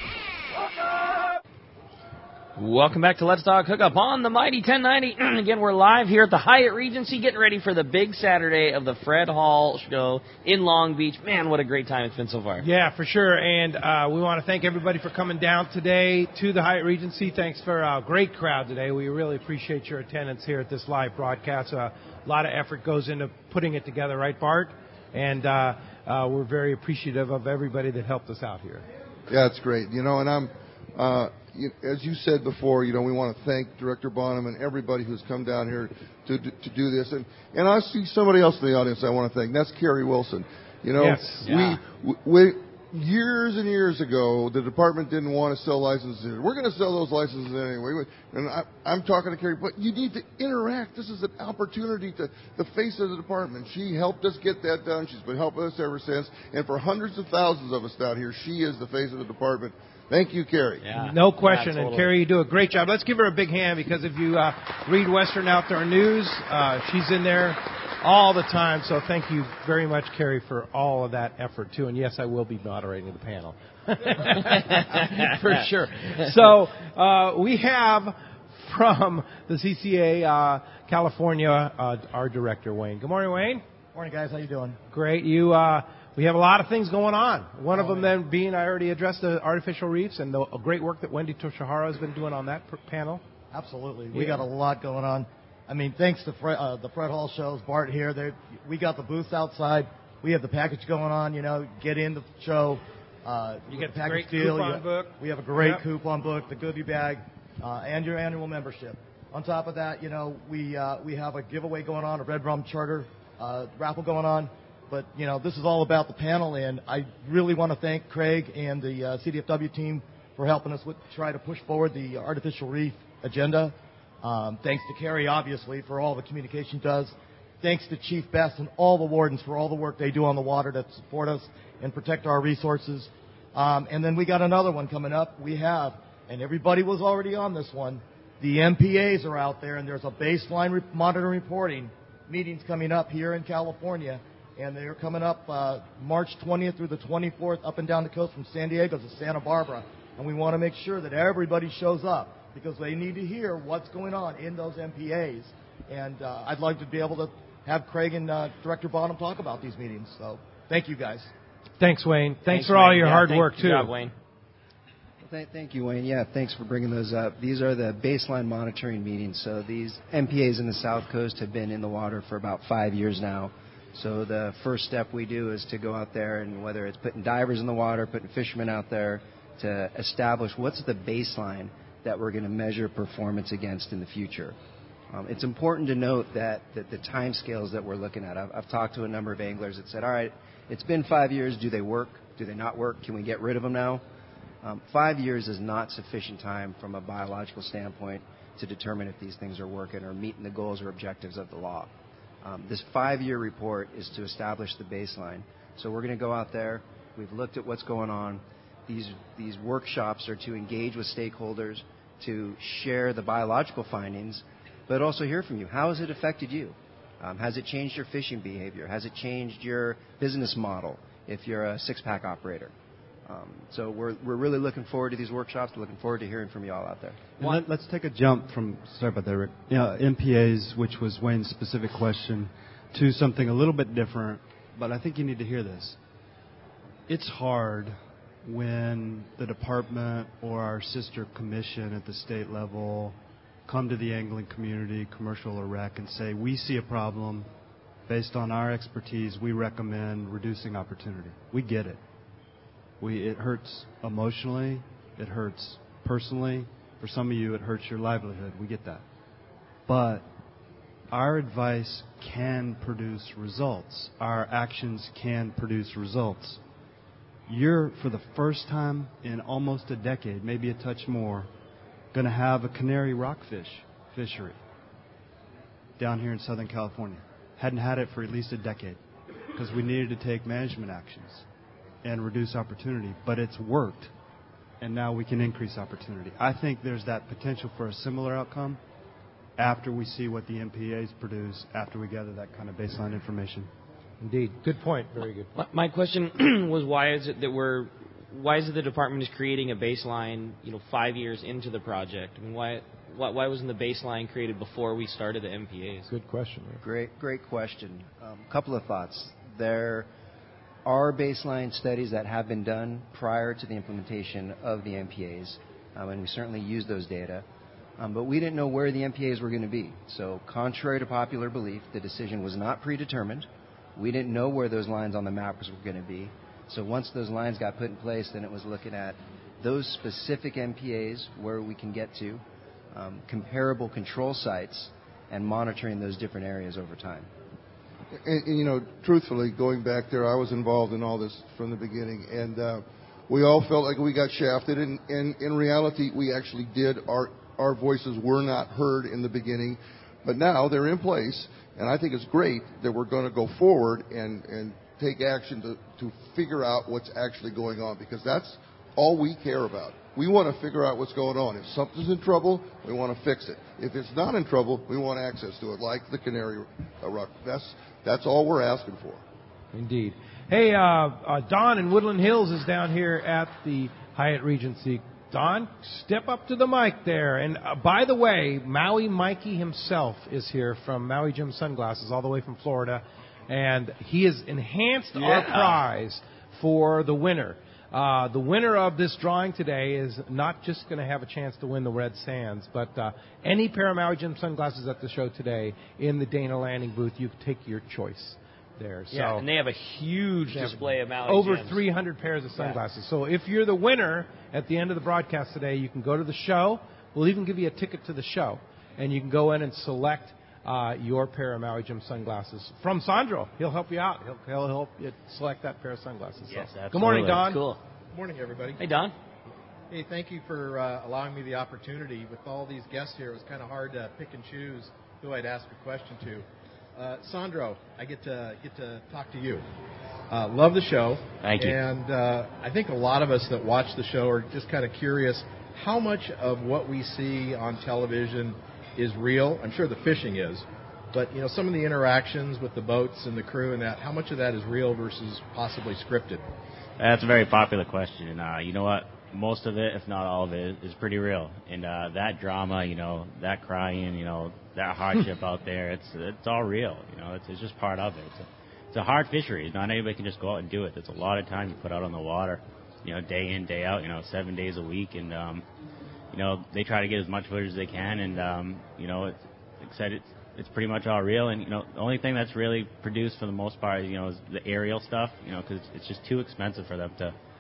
Welcome back to Let's Talk Hookup on the Mighty ten ninety. Again, we're live here at the Hyatt Regency, getting ready for the big Saturday of the Fred Hall Show in Long Beach. Man, what a great time it's been so far. Yeah, for sure. And uh, we want to thank everybody for coming down today to the Hyatt Regency. Thanks for a great crowd today. We really appreciate your attendance here at this live broadcast. Uh, a lot of effort goes into putting it together, right, Bart? And uh, uh, we're very appreciative of everybody that helped us out here. Yeah, it's great. You know, and I'm... Uh, You, as you said before, you know, we want to thank Director Bonham and everybody who's come down here to to, to do this. And and I see somebody else in the audience I want to thank. And that's Kerry Wilson. You know, yes. yeah. we, we years and years ago, the department didn't want to sell licenses. We're going to sell those licenses anyway. And I, I'm talking to Kerry, but you need to interact. This is an opportunity to the face of the department. She helped us get that done. She's been helping us ever since. And for hundreds of thousands of us down here, she is the face of the department. Thank you, Kerry. Yeah. No question. Yeah, totally. And, Kerry, you do a great job. Let's give her a big hand because if you uh, read Western Outdoor News, uh, she's in there all the time. So thank you very much, Kerry, for all of that effort, too. And, yes, I will be moderating the panel. For sure. So uh, we have from the C C A uh, California uh, our director, Wayne. Good morning, Wayne. Morning, guys. How you doing? Great. You... Uh, We have a lot of things going on. One of them then being, I already addressed the artificial reefs and the great work that Wendy Toshihara has been doing on that panel. Absolutely. We yeah. got a lot going on. I mean, thanks to Fred, uh, the Fred Hall shows, Bart here. We got the booths outside. We have the package going on, you know, get in the show. Uh, you get the package great deal. coupon you, book. We have a great yep. coupon book, the goodie bag, uh, and your annual membership. On top of that, you know, we uh, we have a giveaway going on, a Red Rum Charter uh, raffle going on. But, you know, this is all about the panel, and I really want to thank Craig and the uh, C D F W team for helping us with try to push forward the artificial reef agenda. Um, thanks to Kerry, obviously, for all the communication does. Thanks to Chief Best and all the wardens for all the work they do on the water to support us and protect our resources. Um, and then we got another one coming up. We have, and everybody was already on this one, the M P As are out there, and there's a baseline re- monitoring reporting meetings coming up here in California. And they're coming up uh, March twentieth through the twenty-fourth up and down the coast from San Diego to Santa Barbara. And we want to make sure that everybody shows up because they need to hear what's going on in those M P As. And uh, I'd like to be able to have Craig and uh, Director Bonham talk about these meetings. So thank you, guys. Thanks, Wayne. Thanks, thanks Wayne. for all your yeah, hard thank, work, too. Good job, Wayne. Th- thank you, Wayne. Yeah, thanks for bringing those up. These are the baseline monitoring meetings. So these M P As in the South Coast have been in the water for about five years now. So the first step we do is to go out there and whether it's putting divers in the water, putting fishermen out there, to establish what's the baseline that we're going to measure performance against in the future. Um, it's important to note that, that the time scales that we're looking at, I've, I've talked to a number of anglers that said, all right, it's been five years. Do they work? Do they not work? Can we get rid of them now? Um, five years is not sufficient time from a biological standpoint to determine if these things are working or meeting the goals or objectives of the law. Um, this five-year report is to establish the baseline. So we're going to go out there. We've looked at what's going on. These, these workshops are to engage with stakeholders, to share the biological findings, but also hear from you. How has it affected you? Um, has it changed your fishing behavior? Has it changed your business model if you're a six-pack operator? Um, so we're we're really looking forward to these workshops. We're looking forward to hearing from you all out there. And let, let's take a jump from, sorry about that, Rick, you know, M P As, which was Wayne's specific question, to something a little bit different, but I think you need to hear this. It's hard when the department or our sister commission at the state level come to the angling community, commercial or rec, and say, we see a problem. Based on our expertise, we recommend reducing opportunity. We get it. We, it hurts emotionally. It hurts personally. For some of you, it hurts your livelihood. We get that. But our advice can produce results. Our actions can produce results. You're, for the first time in almost a decade, maybe a touch more, going to have a canary rockfish fishery down here in Southern California. Hadn't had it for at least a decade because we needed to take management actions and reduce opportunity, but it's worked, and now we can increase opportunity. I think there's that potential for a similar outcome after we see what the M P As produce, after we gather that kind of baseline information. Indeed. Good point. Very good point. My question was, why is it that we're, why is it the department is creating a baseline, you know, five years into the project? I mean, why, why, why wasn't the baseline created before we started the M P As? Good question. Rick. Great, great question. A um, couple of thoughts. There are baseline studies that have been done prior to the implementation of the M P As, um, and we certainly use those data. Um, but we didn't know where the M P As were going to be. So contrary to popular belief, the decision was not predetermined. We didn't know where those lines on the map were going to be. So once those lines got put in place, then it was looking at those specific M P As, where we can get to, um, comparable control sites, and monitoring those different areas over time. And, and, you know, truthfully, going back there, I was involved in all this from the beginning, and uh, we all felt like we got shafted, and, and in reality, we actually did. Our, our voices were not heard in the beginning, but now they're in place, and I think it's great that we're going to go forward and, and take action to, to figure out what's actually going on, because that's all we care about. We want to figure out what's going on. If something's in trouble, we want to fix it. If it's not in trouble, we want access to it, like the canary rock. That's, that's all we're asking for. Indeed. Hey, uh, uh, Don in Woodland Hills is down here at the Hyatt Regency. Don, step up to the mic there. And uh, by the way, Maui Mikey himself is here from Maui Jim Sunglasses, all the way from Florida. And he has enhanced yeah. our prize for the winner. Uh, the winner of this drawing today is not just going to have a chance to win the Red Sands, but uh, any pair of Maui Jim Sunglasses at the show today in the Dana Landing booth, you can take your choice there. So yeah, and they have a huge display of Maui over Jims. three hundred pairs of sunglasses. Yeah. So if you're the winner at the end of the broadcast today, you can go to the show. We'll even give you a ticket to the show, and you can go in and select Uh, your pair of Maui Jim sunglasses from Sandro. He'll help you out. He'll, he'll help you select that pair of sunglasses. Yes, so. absolutely. Good morning, Don. Cool. Good morning, everybody. Hey, Don. Hey, thank you for uh, allowing me the opportunity. With all these guests here, it was kind of hard to pick and choose who I'd ask a question to. Uh, Sandro, I get to get to talk to you. Uh, love the show. Thank you. And uh, I think a lot of us that watch the show are just kind of curious how much of what we see on television is real. I'm sure the fishing is. But, you know, some of the interactions with the boats and the crew and that, how much of that is real versus possibly scripted? That's a very popular question. And uh, you know what? Most of it, if not all of it, is pretty real. And uh, that drama, you know, that crying, you know, that hardship out there, it's it's all real. You know, it's, it's just part of it. It's a, it's a hard fishery. Not anybody can just go out and do it. There's a lot of time you put out on the water, you know, day in, day out, you know, seven days a week. And, um, you know, they try to get as much footage as they can. And, um, you know, it's, like I said, it's, it's pretty much all real. And, you know, the only thing that's really produced for the most part, you know, is the aerial stuff, you know, because it's just too expensive for them to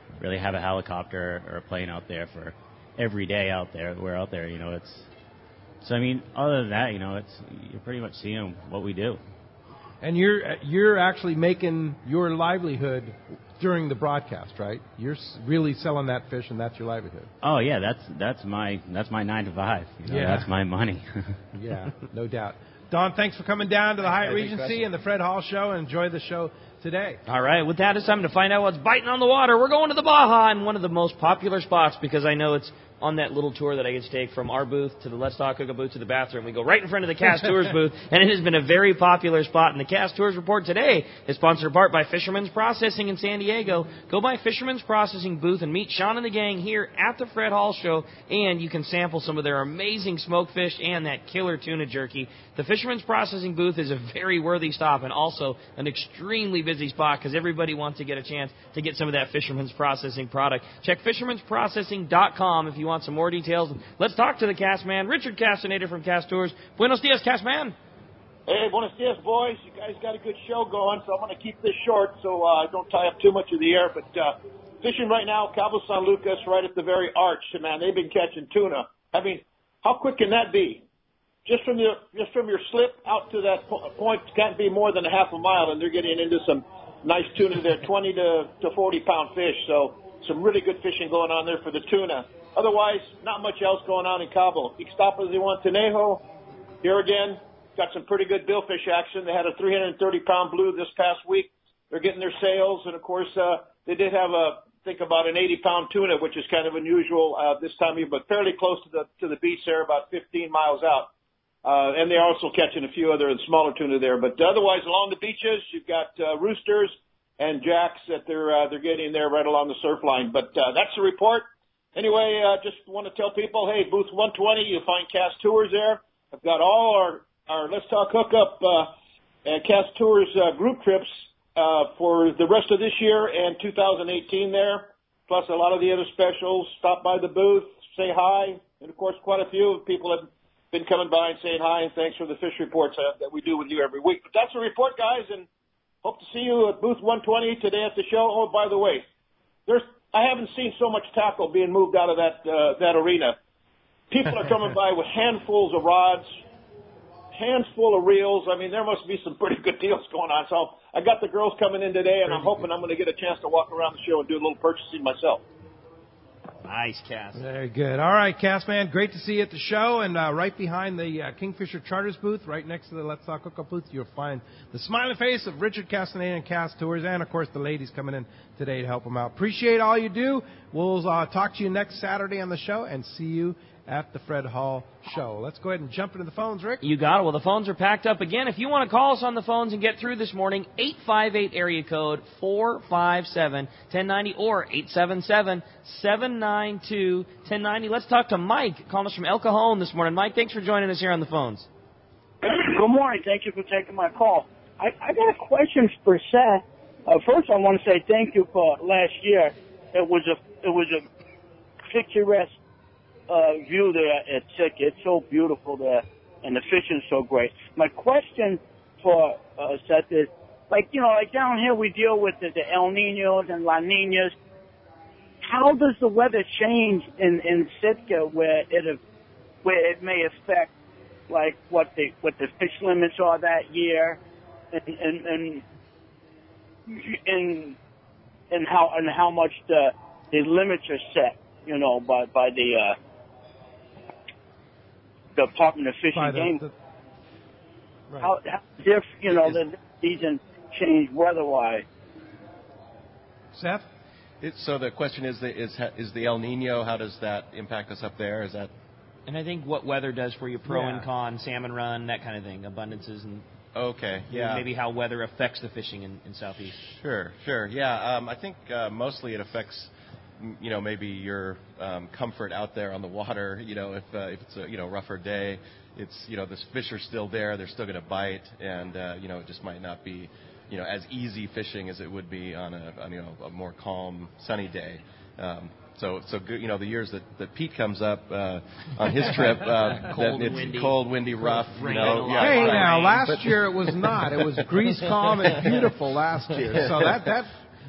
really have a helicopter or a plane out there for every day out there. We're out there, you know. It's so I mean, other than that, you know, it's you're pretty much seeing what we do. And you're you're actually making your livelihood during the broadcast, right? You're s- really selling that fish, and that's your livelihood. Oh yeah, that's that's my that's my nine to five. You know, Yeah. that's my money. Yeah, no doubt. Don, thanks for coming down to the Hyatt Yeah, thanks, Regency Russell. and the Fred Hall Show, and enjoy the show today. All right, with that, it's time to find out what's biting on the water. We're going to the Baja in one of the most popular spots because I know it's on that little tour that I get to take from our booth to the Let's Talk Hookup booth to the bathroom. We go right in front of the Cast Tours booth, and it has been a very popular spot. And the Cast Tours Report today is sponsored in part by Fisherman's Processing in San Diego. Go by Fisherman's Processing booth and meet Sean and the gang here at the Fred Hall Show, and you can sample some of their amazing smoked fish and that killer tuna jerky. The Fisherman's Processing booth is a very worthy stop and also an extremely busy spot because everybody wants to get a chance to get some of that Fisherman's Processing product. Check fishermans processing dot com if you want some more details. Let's talk to the cast man, Richard Castaneda from Cast Tours. Buenos dias, cast man. Hey, buenos dias, boys. You guys got a good show going, so I'm going to keep this short so I uh, don't tie up too much of the air. But uh, fishing right now, Cabo San Lucas, right at the very arch, man, they've been catching tuna. I mean, how quick can that be? Just from your just from your slip out to that po- point, can't be more than a half a mile, and they're getting into some nice tuna there, twenty to forty pound fish. So some really good fishing going on there for the tuna. Otherwise, not much else going on in Cabo. Ixtapas de Guantanejo, here again, got some pretty good billfish action. They had a three hundred thirty pound blue this past week. They're getting their sales, and of course, uh, they did have a think about an eighty pound tuna, which is kind of unusual uh, this time of year, but fairly close to the to the beach there, about fifteen miles out. Uh, and they're also catching a few other smaller tuna there. But otherwise, along the beaches, you've got uh, roosters and jacks that they're uh, they're getting there right along the surf line. But uh, that's the report. Anyway, uh, just want to tell people, hey, booth one twenty, you'll find Cast Tours there. I've got all our, our Let's Talk Hookup uh, and Cast Tours uh, group trips uh, for the rest of this year and two thousand eighteen there, plus a lot of the other specials. Stop by the booth, say hi, and, of course, quite a few people have been coming by and saying hi, and thanks for the fish reports uh, that we do with you every week. But that's the report, guys, and hope to see you at booth one twenty today at the show. Oh, by the way, there's I haven't seen so much tackle being moved out of that uh, that arena. People are coming by with handfuls of rods, hands full of reels. I mean, there must be some pretty good deals going on. So I got the girls coming in today, and I'm hoping I'm going to get a chance to walk around the show and do a little purchasing myself. Nice, Cass. Very good. All right, cast man, great to see you at the show. And uh, right behind the uh, Kingfisher Charters booth, right next to the Let's Talk Hookup booth, you'll find the smiling face of Richard Castaneda and Cast Tours, and, of course, the ladies coming in today to help them out. Appreciate all you do. We'll uh, talk to you next Saturday on the show and see you at the Fred Hall Show. Let's go ahead and jump into the phones, Rick. You got it. Well, the phones are packed up again. If you want to call us on the phones and get through this morning, eight five eight area code four five seven, one oh nine oh or eight seven seven, seven nine two, one oh nine oh. Let's talk to Mike, calling us from El Cajon this morning. Mike, thanks for joining us here on the phones. Good morning. Thank you for taking my call. I, I got a question for Seth. Uh, first, I want to say thank you for last year. It was a it was a picturesque Uh, view there at Sick. It's so beautiful there, and the fishing's so great. My question for uh, Seth is, like, you know, like down here we deal with the, the El Niños and La Niñas. How does the weather change in, in Sitka where it where it may affect, like, what the what the fish limits are that year, and and and and, and how and how much the the limits are set, you know, by by the uh, the Department of Fish and Game. The, right. How, how diff, you know, the season change weather-wise. Seth? It, so the question is, the, is is the El Nino, how does that impact us up there? Is that? And I think what weather does for you, pro Yeah. and con, salmon run, that kind of thing, abundances, and Okay, yeah. maybe how weather affects the fishing in, in Southeast. Sure, sure. Yeah, um, I think uh, mostly it affects, m- you know, maybe your um, comfort out there on the water. You know, if uh, if it's a you know rougher day, it's you know the fish are still there, they're still going to bite, and uh, you know it just might not be, you know, as easy fishing as it would be on a on, you know a more calm, sunny day. Um, So, so good, you know, the years that, that Pete comes up uh, on his trip, uh, Cold, that it's windy. cold, windy, rough. You know, yeah, Hey, right. now, last But- year it was not. It was grease calm and beautiful last year. So that that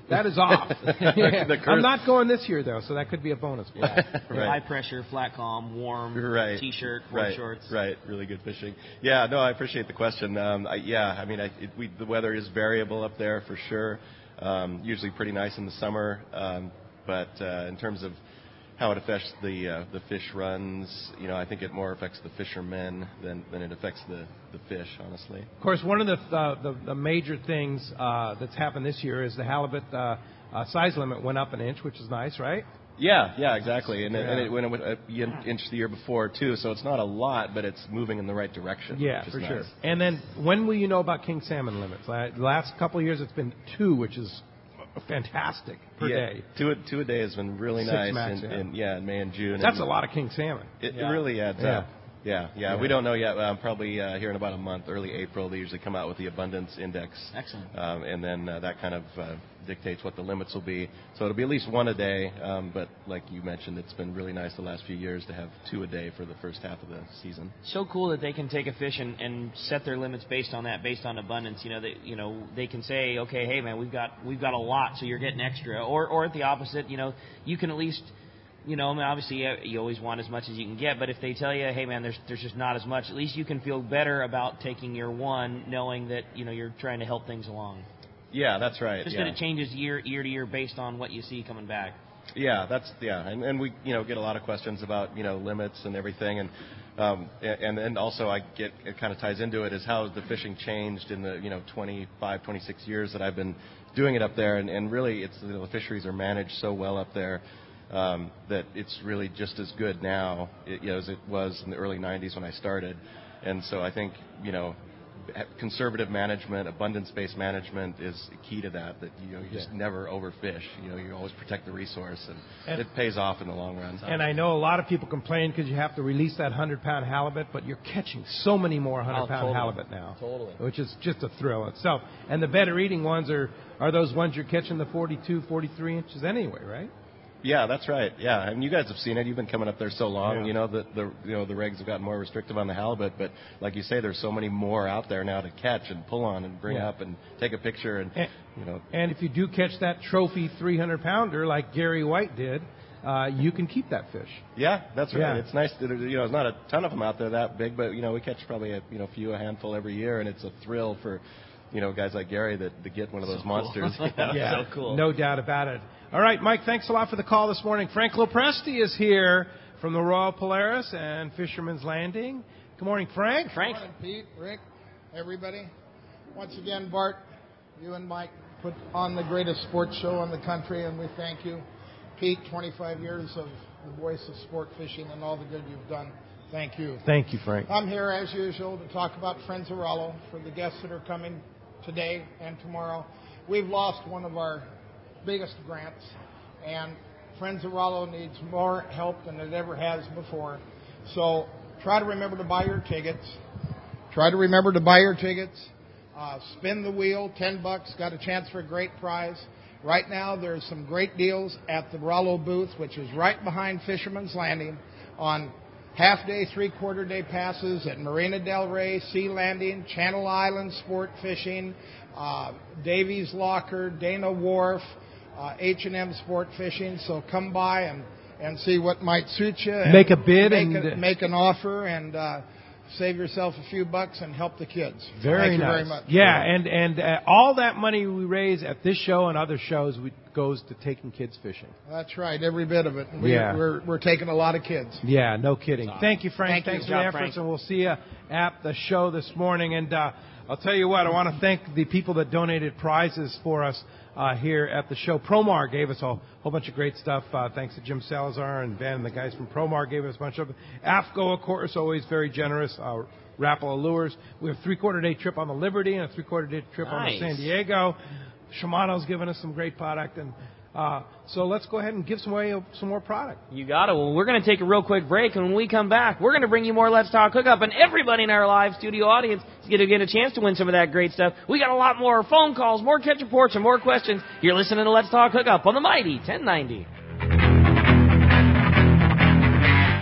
That is off. Yeah. I'm not going this year, though, so that could be a bonus. Yeah. Right. High pressure, flat calm, warm, right. T-shirt, warm right. shorts. Right, really good fishing. Yeah, no, I appreciate the question. Um, I, yeah, I mean, I, it, we, the weather is variable up there for sure. Um, usually pretty nice in the summer, um, but uh, in terms of how it affects the uh, the fish runs, you know, I think it more affects the fishermen than, than it affects the, the fish, honestly. Of course, one of the uh, the, the major things uh, that's happened this year is the halibut uh, uh, size limit went up an inch, which is nice, right? Yeah, yeah, exactly. And, yeah. it, and it went an inch the year before, too, so it's not a lot, but it's moving in the right direction. Yeah, which is for nice. sure. And then when will you know about king salmon limits? The last couple of years it's been two, which is fantastic per yeah, day. Two, two a day has been really Six nice max, in, yeah. in, yeah, in May and June. That's and a lot of king salmon. It, yeah. it really adds yeah. up. Yeah, yeah, yeah. We don't know yet. Um, probably uh, here in about a month, early April, they usually come out with the abundance index. Excellent. Um, and then uh, that kind of uh, dictates what the limits will be. So it'll be at least one a day. Um, but like you mentioned, it's been really nice the last few years to have two a day for the first half of the season. So cool that they can take a fish and, and set their limits based on that, based on abundance. You know, they, you know, they can say, okay, hey man, we've got we've got a lot, so you're getting extra. Or or at the opposite, you know, you can at least. You know, I mean, obviously you always want as much as you can get, but if they tell you, hey man, there's there's just not as much, at least you can feel better about taking your one, knowing that you know you're trying to help things along. Yeah, that's right. Just yeah. that it changes year year to year based on what you see coming back. Yeah, that's yeah, and, and we you know get a lot of questions about you know limits and everything, and um, and then also I get it kind of ties into it is how the fishing changed in the you know twenty-five, twenty-six years that I've been doing it up there, and, and really it's you know, the fisheries are managed so well up there. Um, that it's really just as good now it, you know, as it was in the early nineties when I started. And so I think, you know, conservative management, abundance-based management is key to that, that, you know, you just yeah. never overfish. You know, you always protect the resource, and, and it pays off in the long run. And I know a lot of people complain because you have to release that one hundred pound halibut, but you're catching so many more one hundred pound oh, totally. halibut now. Totally. Which is just a thrill itself. And the better eating ones are, are those ones you're catching the forty-two, forty-three inches anyway, right? Yeah, that's right. Yeah, I mean, you guys have seen it. You've been coming up there so long. Yeah. You know the the you know the regs have gotten more restrictive on the halibut, but like you say, there's so many more out there now to catch and pull on and bring yeah. up and take a picture and, and you know. And if you do catch that trophy three hundred pounder like Gary White did, uh, you can keep that fish. Yeah, that's right. Yeah. It's nice. To, you know, there's not a ton of them out there that big, but you know, we catch probably a you know few a handful every year, and it's a thrill for. You know, guys like Gary that to get one of those so monsters. Cool. Yeah, yeah, so cool. No doubt about it. All right, Mike, thanks a lot for the call this morning. Frank Lopresti is here from the Royal Polaris and Fisherman's Landing. Good morning, Frank. Frank. Good morning, Pete, Rick, everybody. Once again, Bart, you and Mike put on the greatest sports show in the country, and we thank you. Pete, twenty-five years of the voice of sport fishing and all the good you've done. Thank you. Thank you, Frank. I'm here, as usual, to talk about Friends of Rollo for the guests that are coming today and tomorrow. We've lost one of our biggest grants, and Friends of Rollo needs more help than it ever has before. So try to remember to buy your tickets. Try to remember to buy your tickets. Uh, spin the wheel, ten bucks, got a chance for a great prize. Right now there's some great deals at the Rollo booth, which is right behind Fisherman's Landing, on half-day, three-quarter-day passes at Marina del Rey, Sea Landing, Channel Island Sport Fishing, uh, Davies Locker, Dana Wharf, uh, H and M Sport Fishing. So come by and, and see what might suit you. And make a bid make and a, make an offer and uh, save yourself a few bucks and help the kids. Very Thank nice. you very much. Yeah, and and uh, all that money we raise at this show and other shows we, goes to taking kids fishing. That's right, every bit of it. We, yeah. we're, we're taking a lot of kids. Yeah, no kidding. Awesome. Thank you, Frank. Thank Thanks you. for the Job, efforts, Frank. and we'll see you at the show this morning. And uh, I'll tell you what, I want to thank the people that donated prizes for us uh, here at the show. Promar gave us a whole bunch of great stuff. Uh, thanks to Jim Salazar and Van and the guys from Promar gave us a bunch of it. AFCO, of course, always very generous. Uh, Rapala Lures. We have a three-quarter day trip on the Liberty and a three-quarter day trip nice. on the San Diego. Shimano's given us some great product, and uh, so let's go ahead and give some away some more product. You got it. Well, we're going to take a real quick break, and when we come back, we're going to bring you more Let's Talk Hookup, and everybody in our live studio audience is going to get a chance to win some of that great stuff. We got a lot more phone calls, more catch reports, and more questions. You're listening to Let's Talk Hookup on the mighty ten ninety. It's Fred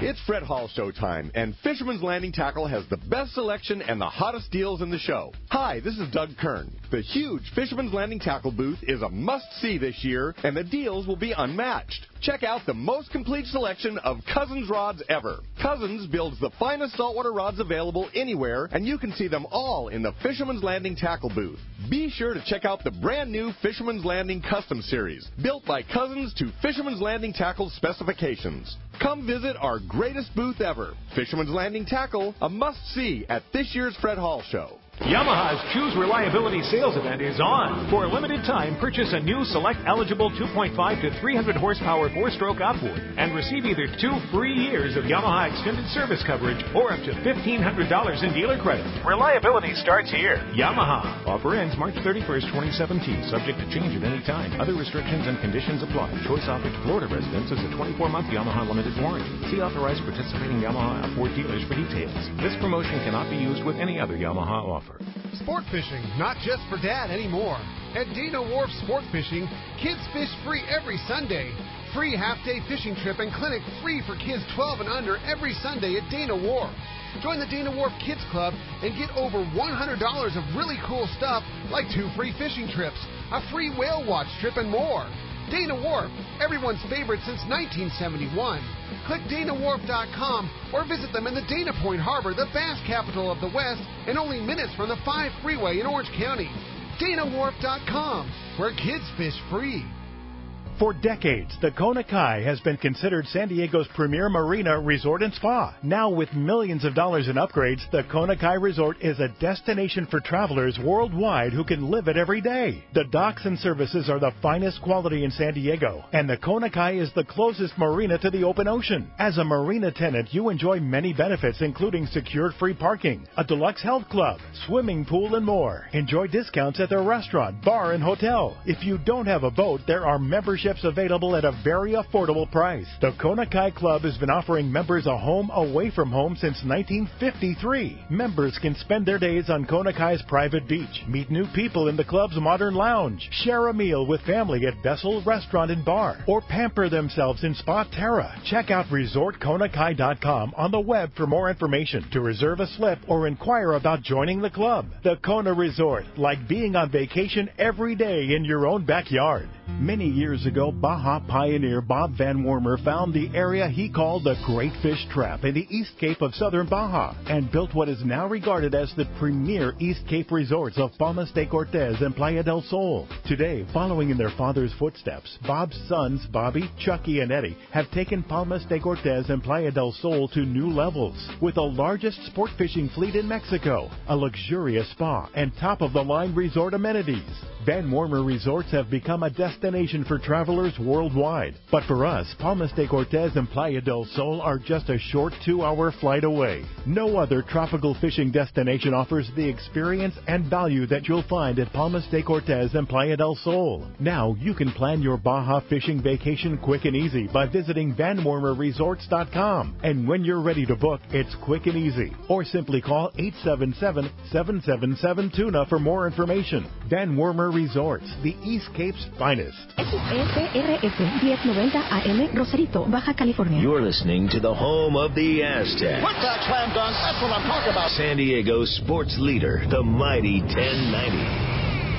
Hall show time, and Fisherman's Landing Tackle has the best selection and the hottest deals in the show. Hi, this is Doug Kern. The huge Fisherman's Landing Tackle booth is a must-see this year, and the deals will be unmatched. Check out the most complete selection of Cousins rods ever. Cousins builds the finest saltwater rods available anywhere, and you can see them all in the Fisherman's Landing Tackle booth. Be sure to check out the brand new Fisherman's Landing Custom Series, built by Cousins to Fisherman's Landing Tackle specifications. Come visit our greatest booth ever, Fisherman's Landing Tackle, a must-see at this year's Fred Hall show. Yamaha's Choose Reliability sales event is on. For a limited time, purchase a new select eligible two point five to three hundred horsepower four-stroke outboard and receive either two free years of Yamaha extended service coverage or up to fifteen hundred dollars in dealer credit. Reliability starts here. Yamaha. Offer ends March thirty-first, twenty seventeen, subject to change at any time. Other restrictions and conditions apply. Choice offered to Florida residents is a twenty-four month Yamaha limited warranty. See authorized participating Yamaha Ford dealers for details. This promotion cannot be used with any other Yamaha offer. Sport fishing, not just for dad anymore. At Dana Wharf Sport Fishing, kids fish free every Sunday. Free half-day fishing trip and clinic free for kids twelve and under every Sunday at Dana Wharf. Join the Dana Wharf Kids Club and get over one hundred dollars of really cool stuff like two free fishing trips, a free whale watch trip, and more. Dana Wharf, everyone's favorite since nineteen seventy-one. Click Dana Wharf dot com or visit them in the Dana Point Harbor, the bass capital of the West, and only minutes from the five freeway in Orange County. Dana Wharf dot com, where kids fish free. For decades, the Kona Kai has been considered San Diego's premier marina, resort, and spa. Now, with millions of dollars in upgrades, the Kona Kai Resort is a destination for travelers worldwide who can live it every day. The docks and services are the finest quality in San Diego, and the Kona Kai is the closest marina to the open ocean. As a marina tenant, you enjoy many benefits, including secured free parking, a deluxe health club, swimming pool, and more. Enjoy discounts at their restaurant, bar, and hotel. If you don't have a boat, there are memberships available at a very affordable price. The Kona Kai Club has been offering members a home away from home since nineteen fifty-three. Members can spend their days on Kona Kai's private beach, meet new people in the club's modern lounge, share a meal with family at Bessel Restaurant and Bar, or pamper themselves in Spa Terra. Check out resort kona kai dot com on the web for more information, to reserve a slip, or inquire about joining the club. The Kona Resort, like being on vacation every day in your own backyard. Many years ago, Baja pioneer Bob Van Wormer found the area he called the Great Fish Trap in the East Cape of southern Baja and built what is now regarded as the premier East Cape resorts of Palmas de Cortez and Playa del Sol. Today, following in their father's footsteps, Bob's sons, Bobby, Chucky, and Eddie, have taken Palmas de Cortez and Playa del Sol to new levels. With the largest sport fishing fleet in Mexico, a luxurious spa, and top-of-the-line resort amenities, Van Wormer Resorts have become a destination for travelers worldwide. But for us, Palmas de Cortez and Playa del Sol are just a short two-hour flight away. No other tropical fishing destination offers the experience and value that you'll find at Palmas de Cortez and Playa del Sol. Now you can plan your Baja fishing vacation quick and easy by visiting van wormer resorts dot com. And when you're ready to book, it's quick and easy. Or simply call eight seven seven, seven seven seven, tuna for more information. Van Wormer Resorts, the East Cape's finest. X S R S ten ninety A M, Rosarito, Baja California. You're listening to the home of the Aztecs. Put that slam dunk. That's what I'm talking about. San Diego sports leader, the mighty ten ninety.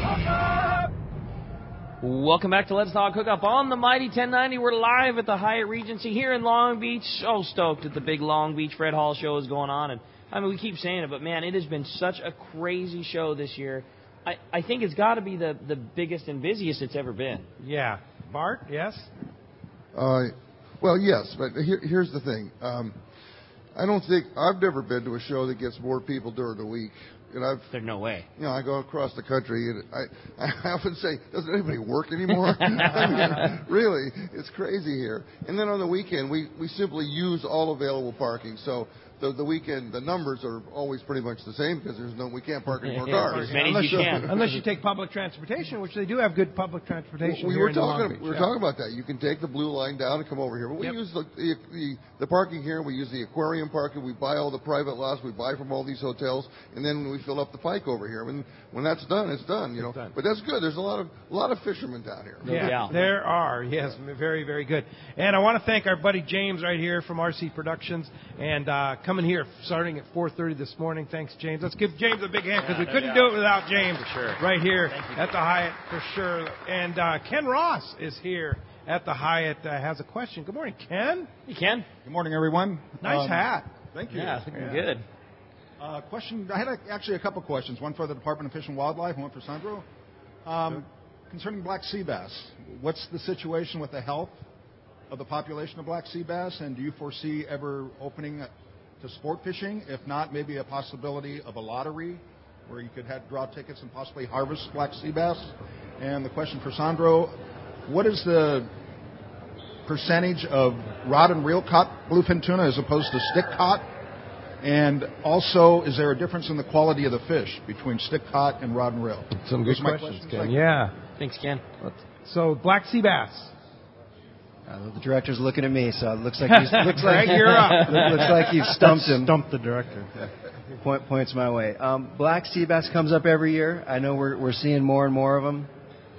Welcome back to Let's Talk Hookup on the Mighty ten ninety. We're live at the Hyatt Regency here in Long Beach. So stoked that the big Long Beach Fred Hall show is going on. And I mean, we keep saying it, but man, it has been such a crazy show this year. I, I think it's got to be the, the biggest and busiest it's ever been. Yeah. Bart, yes? Uh, well, yes, but here, here's the thing. Um, I don't think, I've never been to a show that gets more people during the week. And I've, There's no way. You know, I go across the country, and I, I often say, doesn't anybody work anymore? I mean, really, it's crazy here. And then on the weekend, we, we simply use all available parking. So the, the weekend, the numbers are always pretty much the same because there's no, we can't park any more cars. As many as you can. Unless you take public transportation, which they do have good public transportation. We here were in talking. Long Beach, we were yeah. talking about that. You can take the blue line down and come over here. But we Yep. use the, the the the parking here. We use the aquarium parking. We buy all the private lots. We buy from all these hotels, and then we fill up the pike over here. When when that's done, it's done. You know, done. but that's good. There's a lot of a lot of fishermen down here. Yeah, yeah, there are. Yes, very, very good. And I want to thank our buddy James right here from R C Productions and uh, coming here starting at four thirty this morning. Thanks, James. Let's give James a big hand because Yeah, we couldn't no do it without James. For sure. Right here Thank you, at the Hyatt for sure. And uh, Ken Ross is here at the Hyatt. Uh, has a question. Good morning, Ken. Hey, Ken. Good morning, everyone. Nice Um, hat. Thank you. Yeah, looking good. Uh, question. I had a, actually a couple questions. One for the Department of Fish and Wildlife, and one for Sandro. Um, concerning black sea bass, what's the situation with the health of the population of black sea bass, and do you foresee ever opening to sport fishing? If not, maybe a possibility of a lottery where you could have draw tickets and possibly harvest black sea bass. And the question for Sandro, what is the percentage of rod and reel caught bluefin tuna as opposed to stick caught? And also, is there a difference in the quality of the fish between stick caught and rod and reel? Some Those good are my questions, questions. Ken. Thank you. Yeah. Thanks, Ken. So, black sea bass. Uh, the director's looking at me, so it looks like he's, looks like Greg, you're up. looks like you've stumped him. Stumped the director. Point, points my way. Um, black sea bass comes up every year. I know we're we're seeing more and more of them.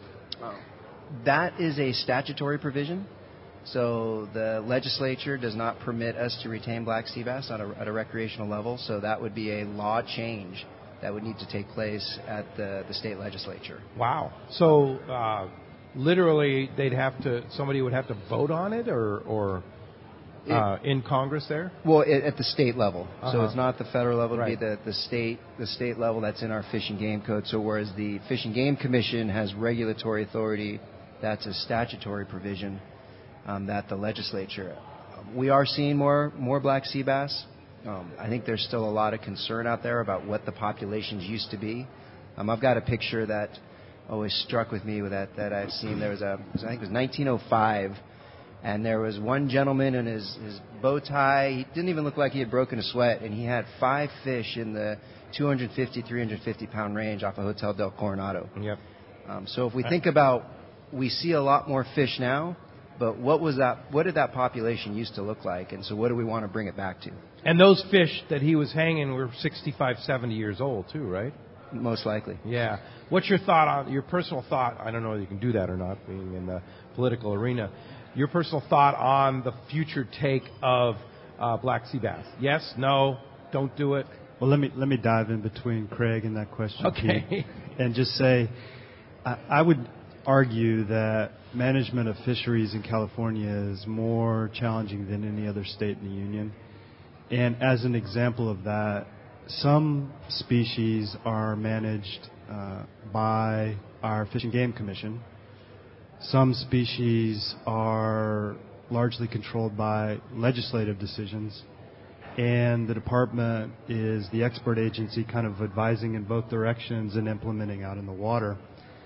That is a statutory provision. So the legislature does not permit us to retain black sea bass at a, at a recreational level. So that would be a law change that would need to take place at the, the state legislature. Wow. So uh, literally, they'd have to somebody would have to vote on it, or or uh, in Congress there. Well, it, at the state level. Uh-huh. So it's not the federal level. Right. It'd be the, the state the state level that's in our Fish and Game Code. So whereas the Fish and Game Commission has regulatory authority, that's a statutory provision. Um, that the legislature. Um, we are seeing more more black sea bass. Um, I think there's still a lot of concern out there about what the populations used to be. Um, I've got a picture that always struck with me with that that I've seen. There was a I think it was nineteen oh five, and there was one gentleman in his his bow tie. He didn't even look like he had broken a sweat, and he had five fish in the two hundred fifty, three hundred fifty pound range off of Hotel del Coronado. Yep. Um, so if we think about, we see a lot more fish now. But what was that? What did that population used to look like? And so, what do we want to bring it back to? And those fish that he was hanging were sixty-five, seventy years old too, right? Most likely. Yeah. What's your thought on your personal thought? I don't know if you can do that or not, being in the political arena. Your personal thought on the future take of uh, black sea bass? Yes, no, don't do it. Well, let me let me dive in between Craig and that question, Okay. Pete, and just say, I, I would argue that management of fisheries in California is more challenging than any other state in the union. And as an example of that, some species are managed uh, by our Fish and Game Commission. Some species are largely controlled by legislative decisions. And the department is the expert agency kind of advising in both directions and implementing out in the water.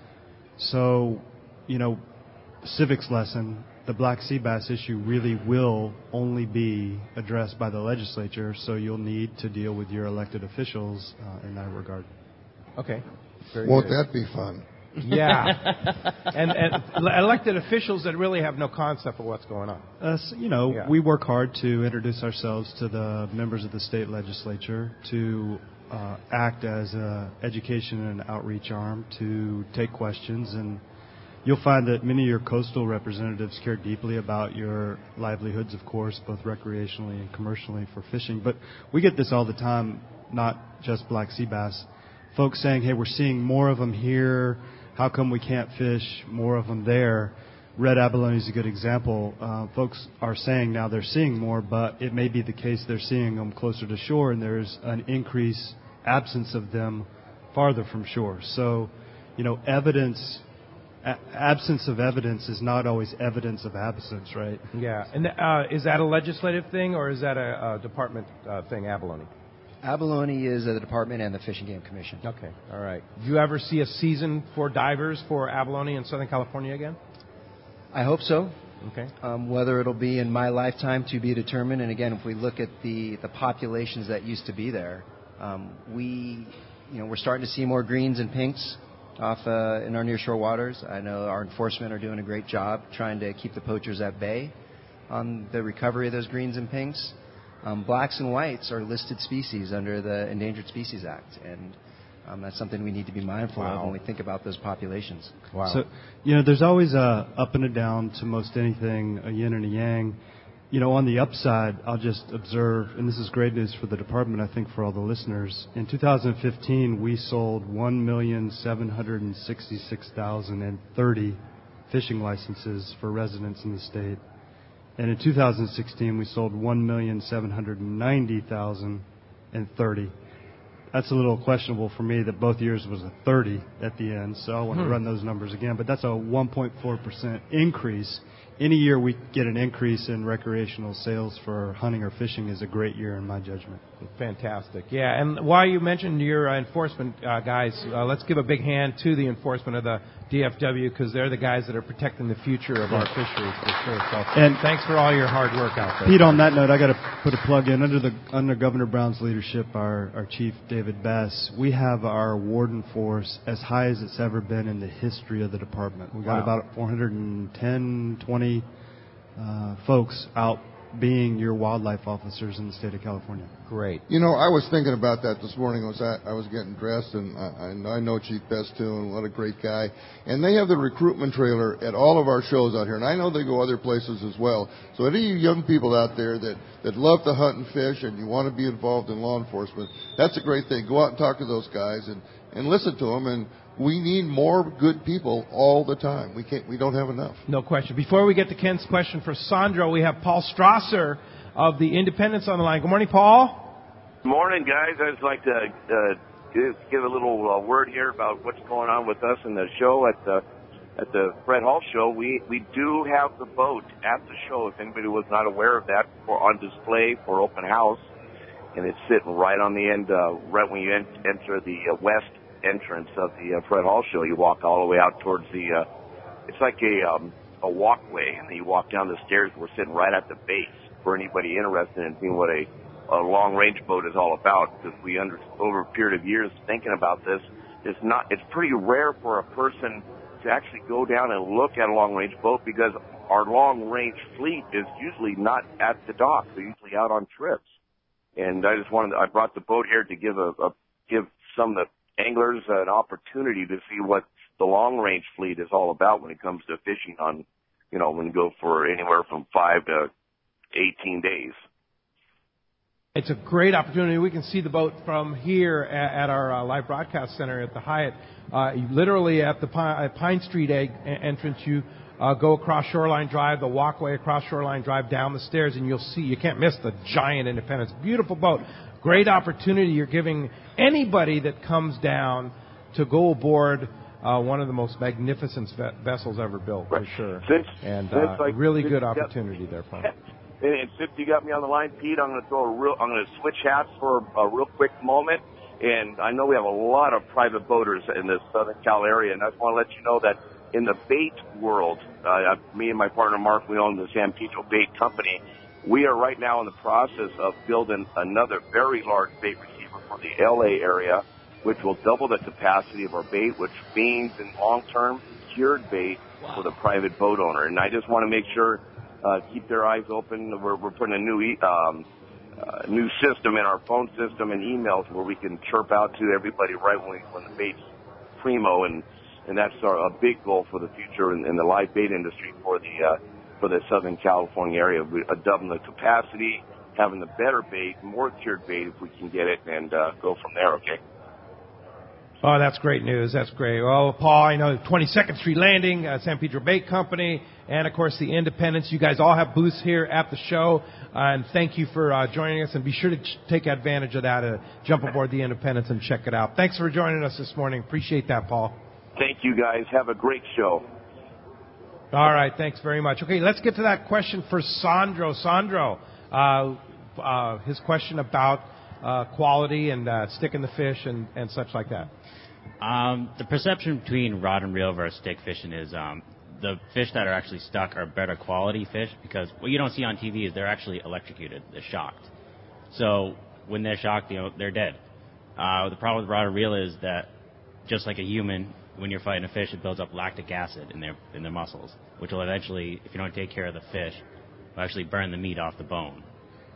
So, you know, civics lesson, the black sea bass issue really will only be addressed by the legislature, so you'll need to deal with your elected officials uh, in that regard. Okay. Very Won't good. that be fun? Yeah. and, and elected officials that really have no concept of what's going on. Uh, so, you know, Yeah. we work hard to introduce ourselves to the members of the state legislature, to uh, act as an education and outreach arm, to take questions, and you'll find that many of your coastal representatives care deeply about your livelihoods, of course, both recreationally and commercially for fishing. But we get this all the time, not just black sea bass. Folks saying, hey, we're seeing more of them here. How come we can't fish more of them there? Red abalone is a good example. Uh, folks are saying now they're seeing more, but it may be the case they're seeing them closer to shore, and there's an increased absence of them farther from shore. So, you know, evidence... A- absence of evidence is not always evidence of absence, right? Yeah. And uh, is that a legislative thing, or is that a, a department uh, thing, abalone? Abalone is uh, the department and the Fish and Game Commission. Okay. All right. Do you ever see a season for divers for abalone in Southern California again? I hope so. Okay. Um, whether it'll be in my lifetime to be determined. And again, if we look at the, the populations that used to be there, um, we, you know, we're starting to see more greens and pinks off uh, in our nearshore waters. I know our enforcement are doing a great job trying to keep the poachers at bay on the recovery of those greens and pinks. Um, blacks and whites are listed species under the Endangered Species Act, and um, that's something we need to be mindful Wow. of when we think about those populations. So, you know, there's always a up and a down to most anything, a yin and a yang. You know, on the upside, I'll just observe, and this is great news for the department, I think, for all the listeners. In two thousand fifteen, we sold one million seven hundred sixty-six thousand thirty fishing licenses for residents in the state. And in two thousand sixteen, we sold one million seven hundred ninety thousand thirty. That's a little questionable for me that both years was a thirty at the end, so I want to Hmm. run those numbers again. But that's a one point four percent increase. Any year we get an increase in recreational sales for hunting or fishing is a great year in my judgment. Fantastic. Yeah, and while you mentioned your uh, enforcement uh, guys, uh, let's give a big hand to the enforcement of the D F W, because they're the guys that are protecting the future of our fisheries for sure. So And- thanks for all your hard work out there. Pete, on that note, I got to put a plug in. Under the under Governor Brown's leadership, our, our chief, David Bass, we have our warden force as high as it's ever been in the history of the department. We've got Wow. about four hundred ten, twenty uh, folks out being your wildlife officers in the state of California. Great. You know, I was thinking about that this morning. I was at, I was getting dressed, and I, I know Chief Best too, and what a great guy. And they have the recruitment trailer at all of our shows out here, and I know they go other places as well. So any of you young people out there that that love to hunt and fish, and you want to be involved in law enforcement, that's a great thing. Go out and talk to those guys and and listen to them. And we need more good people all the time. We can't. We don't have enough. No question. Before we get to Ken's question for Sandro, we have Paul Strasser of the Independence on the line. Good morning, Paul. Morning, guys. I'd just like to uh, give, give a little uh, word here about what's going on with us in the show at the at the Fred Hall show. We we do have the boat at the show. If anybody was not aware of that, for on display for open house, and it's sitting right on the end, uh, right when you en- enter the uh, west entrance of the uh, Fred Hall show. You walk all the way out towards the. Uh, it's like a um, a walkway, and then you walk down the stairs. We're sitting right at the base for anybody interested in seeing what a a long-range boat is all about, because we, under, over a period of years thinking about this, it's not, it's pretty rare for a person to actually go down and look at a long-range boat, because our long-range fleet is usually not at the dock. They're usually out on trips. And I just wanted, I brought the boat here to give a, a give some of the anglers an opportunity to see what the long-range fleet is all about when it comes to fishing on, you know, when you go for anywhere from five to eighteen days. It's a great opportunity. We can see the boat from here at, at our uh, live broadcast center at the Hyatt. Uh, literally at the Pine, at Pine Street egg, entrance, you uh, go across Shoreline Drive, the walkway across Shoreline Drive, down the stairs, and you'll see, you can't miss the giant Independence. Beautiful boat. Great opportunity you're giving anybody that comes down to go aboard uh, one of the most magnificent ve- vessels ever built, for sure. Since, and since uh, like, really since good you got- opportunity there for them. And, and since you got me on the line, Pete, I'm going to throw a real, I'm going to switch hats for a, a real quick moment. And I know we have a lot of private boaters in the Southern Cal area, and I just want to let you know that in the bait world, uh, me and my partner Mark, we own the San Pedro Bait Company. We are right now in the process of building another very large bait receiver for the L A area, which will double the capacity of our bait, which means in long-term cured bait for the private boat owner. And I just want to make sure, uh, keep their eyes open. We're, we're putting a new e- um, uh, new system in our phone system and emails where we can chirp out to everybody right when, we, when the bait's primo, and and that's our, a big goal for the future in, in the live bait industry for the uh, for the Southern California area. We, uh, doubling the capacity, having the better bait, more cured bait if we can get it, and uh, go from there. Okay. Oh, that's great news. That's great. Well, Paul, I know twenty-second Street Landing, uh, San Pedro Bait Company, and, of course, the Independence. You guys all have booths here at the show, uh, and thank you for uh, joining us. And be sure to ch- take advantage of that, uh, jump aboard the Independence and check it out. Thanks for joining us this morning. Appreciate that, Paul. Thank you, guys. Have a great show. All right, thanks very much. Okay, let's get to that question for Sandro. Sandro, uh, uh, his question about uh, quality and uh, sticking the fish and, and such like that. Um, the perception between rod and reel versus stick fishing is um, the fish that are actually stuck are better quality fish, because what you don't see on T V is they're actually electrocuted. They're shocked. So when they're shocked, you know, they're dead. Uh, the problem with rod and reel is that just like a human, when you're fighting a fish, it builds up lactic acid in their in their muscles, which will eventually, if you don't take care of the fish, will actually burn the meat off the bone.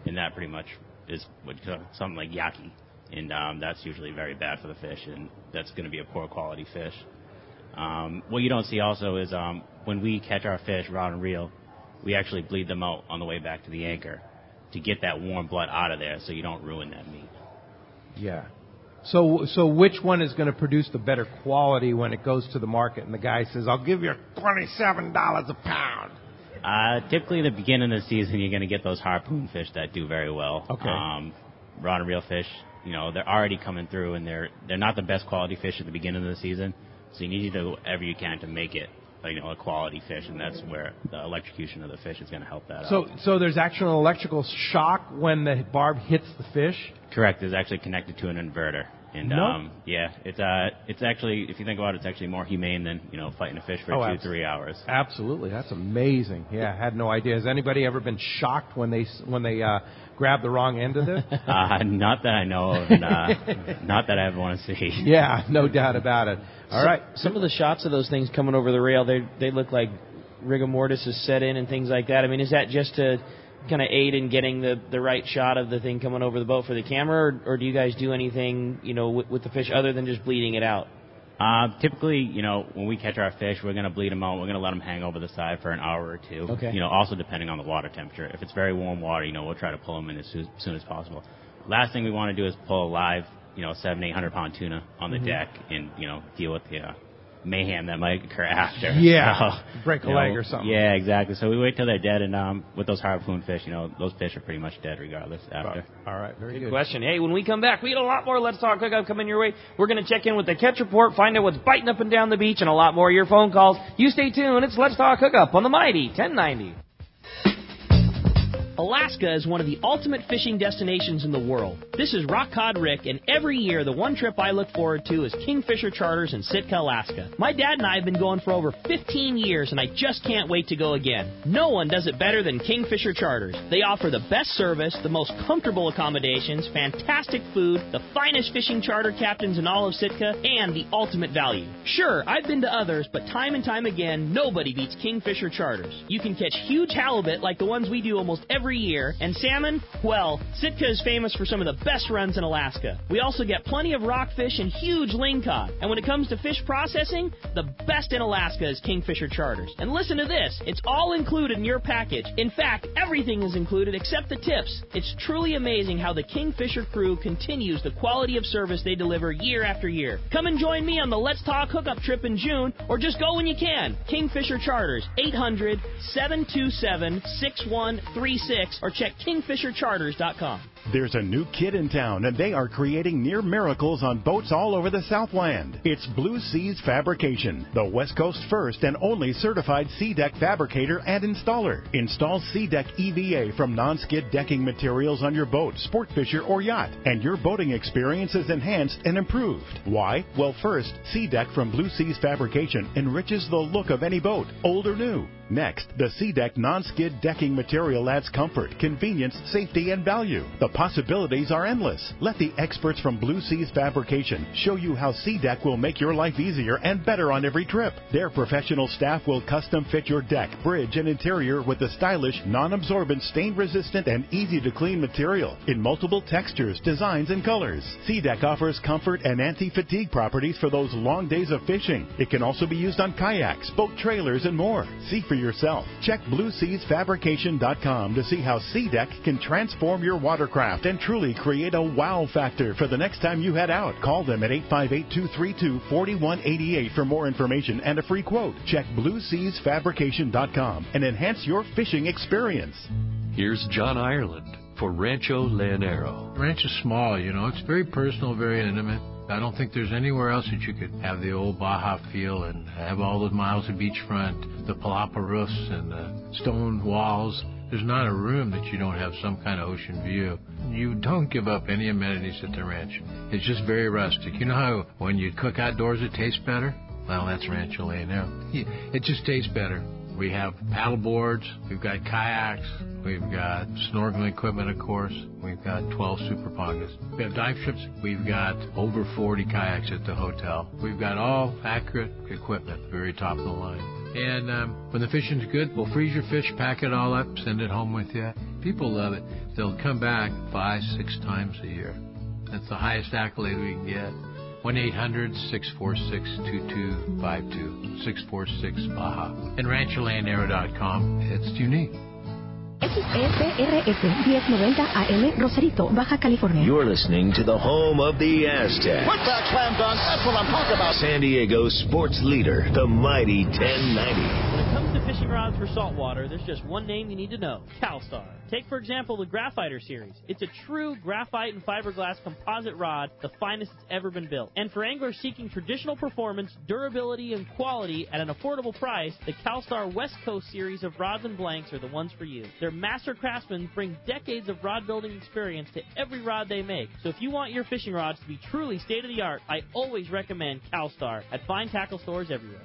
and that pretty much is what something like yaki, and um, that's usually very bad for the fish, and that's going to be a poor quality fish. Um, what you don't see also is um, when we catch our fish rod and reel, we actually bleed them out on the way back to the anchor to get that warm blood out of there so you don't ruin that meat. Yeah. So so which one is going to produce the better quality when it goes to the market and the guy says, I'll give you twenty-seven dollars a pound? Uh, typically, in the beginning of the season, you're going to get those harpoon fish that do very well. Okay. Um, rod and reel fish, you know, they're already coming through, and they're they're not the best quality fish at the beginning of the season. So you need to do whatever you can to make it, you know, a quality fish, and that's where the electrocution of the fish is going to help that So out. so there's actually an electrical shock when the barb hits the fish? Correct. It's actually connected to an inverter. And No. um, yeah, it's uh, it's actually, if you think about it, it's actually more humane than, you know, fighting a fish for Oh, two, abs- three hours. Absolutely, that's amazing. Yeah, I had no idea. Has anybody ever been shocked when they when they uh, grab the wrong end of it? uh, not that I know of, and, uh, not that I ever want to see. Yeah, no doubt about it. All So- right. Some of the shots of those things coming over the rail, they they look like rigor mortis is set in and things like that. I mean, is that just to kind of aid in getting the, the right shot of the thing coming over the boat for the camera, or, or do you guys do anything, you know, with, with the fish other than just bleeding it out? Uh, typically, you know, when we catch our fish, we're going to bleed them out. We're going to let them hang over the side for an hour or two. Okay. You know, also depending on the water temperature. If it's very warm water, you know, we'll try to pull them in as soon, as soon as possible. Last thing we want to do is pull a live, you know, seven, eight hundred pound tuna on the Mhm. deck and, you know, deal with the uh, mayhem that might occur after. Yeah, So, break a you leg know, or something. Yeah, exactly. So we wait till they're dead, and um, with those harpoon fish, you know, those fish are pretty much dead regardless after. All right, very Good good. question. Hey, when we come back, we got a lot more Let's Talk Hookup coming your way. We're going to check in with the catch report, find out what's biting up and down the beach, and a lot more of your phone calls. You stay tuned. It's Let's Talk Hookup on the Mighty ten ninety. Alaska is one of the ultimate fishing destinations in the world. This is Rock Cod Rick, and every year the one trip I look forward to is Kingfisher Charters in Sitka, Alaska. My dad and I have been going for over fifteen years, and I just can't wait to go again. No one does it better than Kingfisher Charters. They offer the best service, the most comfortable accommodations, fantastic food, the finest fishing charter captains in all of Sitka, and the ultimate value. Sure, I've been to others, but time and time again, nobody beats Kingfisher Charters. You can catch huge halibut like the ones we do almost every year, and salmon, well, Sitka is famous for some of the best runs in Alaska. We also get plenty of rockfish and huge lingcod. And when it comes to fish processing, the best in Alaska is Kingfisher Charters. And listen to this, it's all included in your package. In fact, everything is included except the tips. It's truly amazing how the Kingfisher crew continues the quality of service they deliver year after year. Come and join me on the Let's Talk Hookup trip in June, or just go when you can. Kingfisher Charters, eight hundred, seven two seven, six one three six, or check kingfisher charters dot com. There's a new kid in town, and they are creating near miracles on boats all over the Southland. It's Blue Seas Fabrication, the West Coast's first and only certified sea deck fabricator and installer. Install sea deck E V A from non-skid decking materials on your boat, sport fisher, or yacht, and your boating experience is enhanced and improved. Why? Well, first, Sea Deck from Blue Seas Fabrication enriches the look of any boat, old or new. Next, the Sea Deck non-skid decking material adds comfort, convenience, safety, and value. The possibilities are endless. Let the experts from Blue Seas Fabrication show you how Sea Deck will make your life easier and better on every trip. Their professional staff will custom fit your deck, bridge, and interior with the stylish, non-absorbent, stain-resistant, and easy-to-clean material in multiple textures, designs, and colors. Sea Deck offers comfort and anti-fatigue properties for those long days of fishing. It can also be used on kayaks, boat trailers, and more. See for yourself. Check blue seas fabrication dot com to see how Sea Deck can transform your watercraft and truly create a wow factor for the next time you head out. Call them at eight five eight, two three two, four one eight eight for more information and a free quote. Check blue seas fabrication dot com and enhance your fishing experience. Here's John Ireland for Rancho Leonero. Ranch is small, you know. It's very personal, very intimate. I don't think there's anywhere else that you could have the old Baja feel and have all those miles of beachfront, the palapa roofs and the stone walls. There's not a room that you don't have some kind of ocean view. You don't give up any amenities at the ranch. It's just very rustic. You know how when you cook outdoors it tastes better? Well, that's Rancho Leonero. It just tastes better. We have paddle boards, we've got kayaks, we've got snorkeling equipment, of course. We've got twelve super pongas. We have dive trips. We've got over forty kayaks at the hotel. We've got all accurate equipment, very top of the line. And um, when the fishing's good, we'll freeze your fish, pack it all up, send it home with you. If people love it. They'll come back five, six times a year. That's the highest accolade we can get. one eight hundred, six four six, two two five two, six four six Baja. And Rancho Land Aero dot com, it's unique. X E P R S ten ninety A M, Rosarito, Baja California. You're listening to the home of the Aztecs. Putback slam dunk, that's what I'm talking about. San Diego sports leader, the mighty ten ninety. When it comes to fishing rods for saltwater, there's just one name you need to know, CalStar. Take, for example, the Graphiter series. It's a true graphite and fiberglass composite rod, the finest it's ever been built. And for anglers seeking traditional performance, durability, and quality at an affordable price, the CalStar West Coast series of rods and blanks are the ones for you. Their master craftsmen bring decades of rod building experience to every rod they make. So if you want your fishing rods to be truly state-of-the-art, I always recommend CalStar at fine tackle stores everywhere.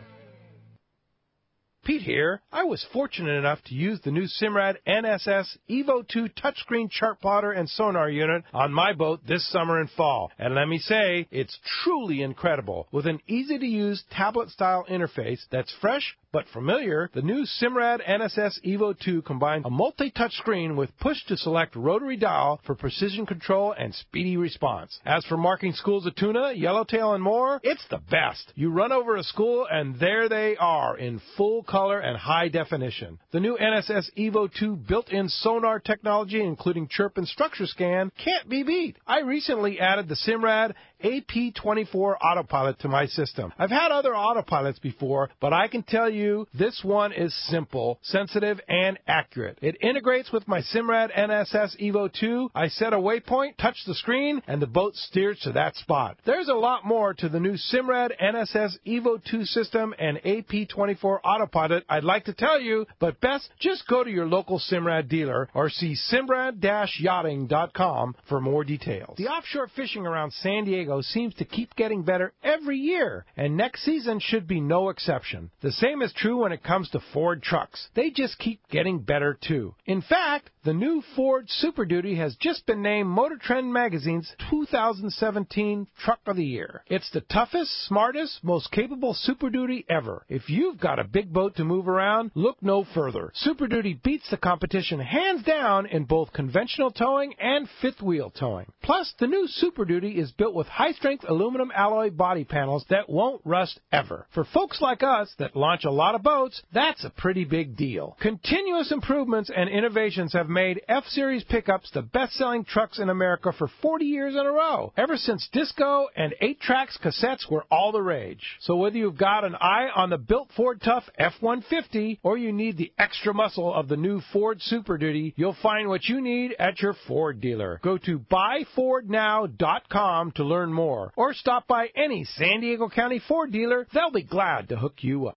Pete here. I was fortunate enough to use the new Simrad N S S Evo two touchscreen chart plotter and sonar unit on my boat this summer and fall. And let me say, it's truly incredible. With an easy-to-use tablet-style interface that's fresh but familiar, the new Simrad N S S Evo two combines a multi-touch screen with push-to-select rotary dial for precision control and speedy response. As for marking schools of tuna, yellowtail, and more, it's the best. You run over a school, and there they are in full color and high definition. The new N S S Evo two built-in sonar technology, including chirp and structure scan, can't be beat. I recently added the Simrad A P twenty-four autopilot to my system. I've had other autopilots before, but I can tell you this one is simple, sensitive, and accurate. It integrates with my Simrad N S S Evo two. I set a waypoint, touch the screen, and the boat steers to that spot. There's a lot more to the new Simrad N S S Evo two system and A P twenty-four autopilot I'd like to tell you, but best just go to your local Simrad dealer or see simrad dash yachting dot com for more details. The offshore fishing around San Diego seems to keep getting better every year, and next season should be no exception. The same is true when it comes to Ford trucks. They just keep getting better too. In fact, the new Ford Super Duty has just been named Motor Trend Magazine's two thousand seventeen Truck of the Year. It's the toughest, smartest, most capable Super Duty ever. If you've got a big boat to move around, look no further. Super Duty beats the competition hands down in both conventional towing and fifth wheel towing. Plus, the new Super Duty is built with high-strength aluminum alloy body panels that won't rust ever. For folks like us that launch a lot of boats, that's a pretty big deal. Continuous improvements and innovations have made F-Series pickups the best-selling trucks in America for forty years in a row, ever since disco and eight tracks cassettes were all the rage. So whether you've got an eye on the built Ford Tough F one fifty or you need the extra muscle of the new Ford Super Duty, you'll find what you need at your Ford dealer. Go to buy ford now dot com to learn more, or stop by any San Diego County Ford dealer. They'll be glad to hook you up.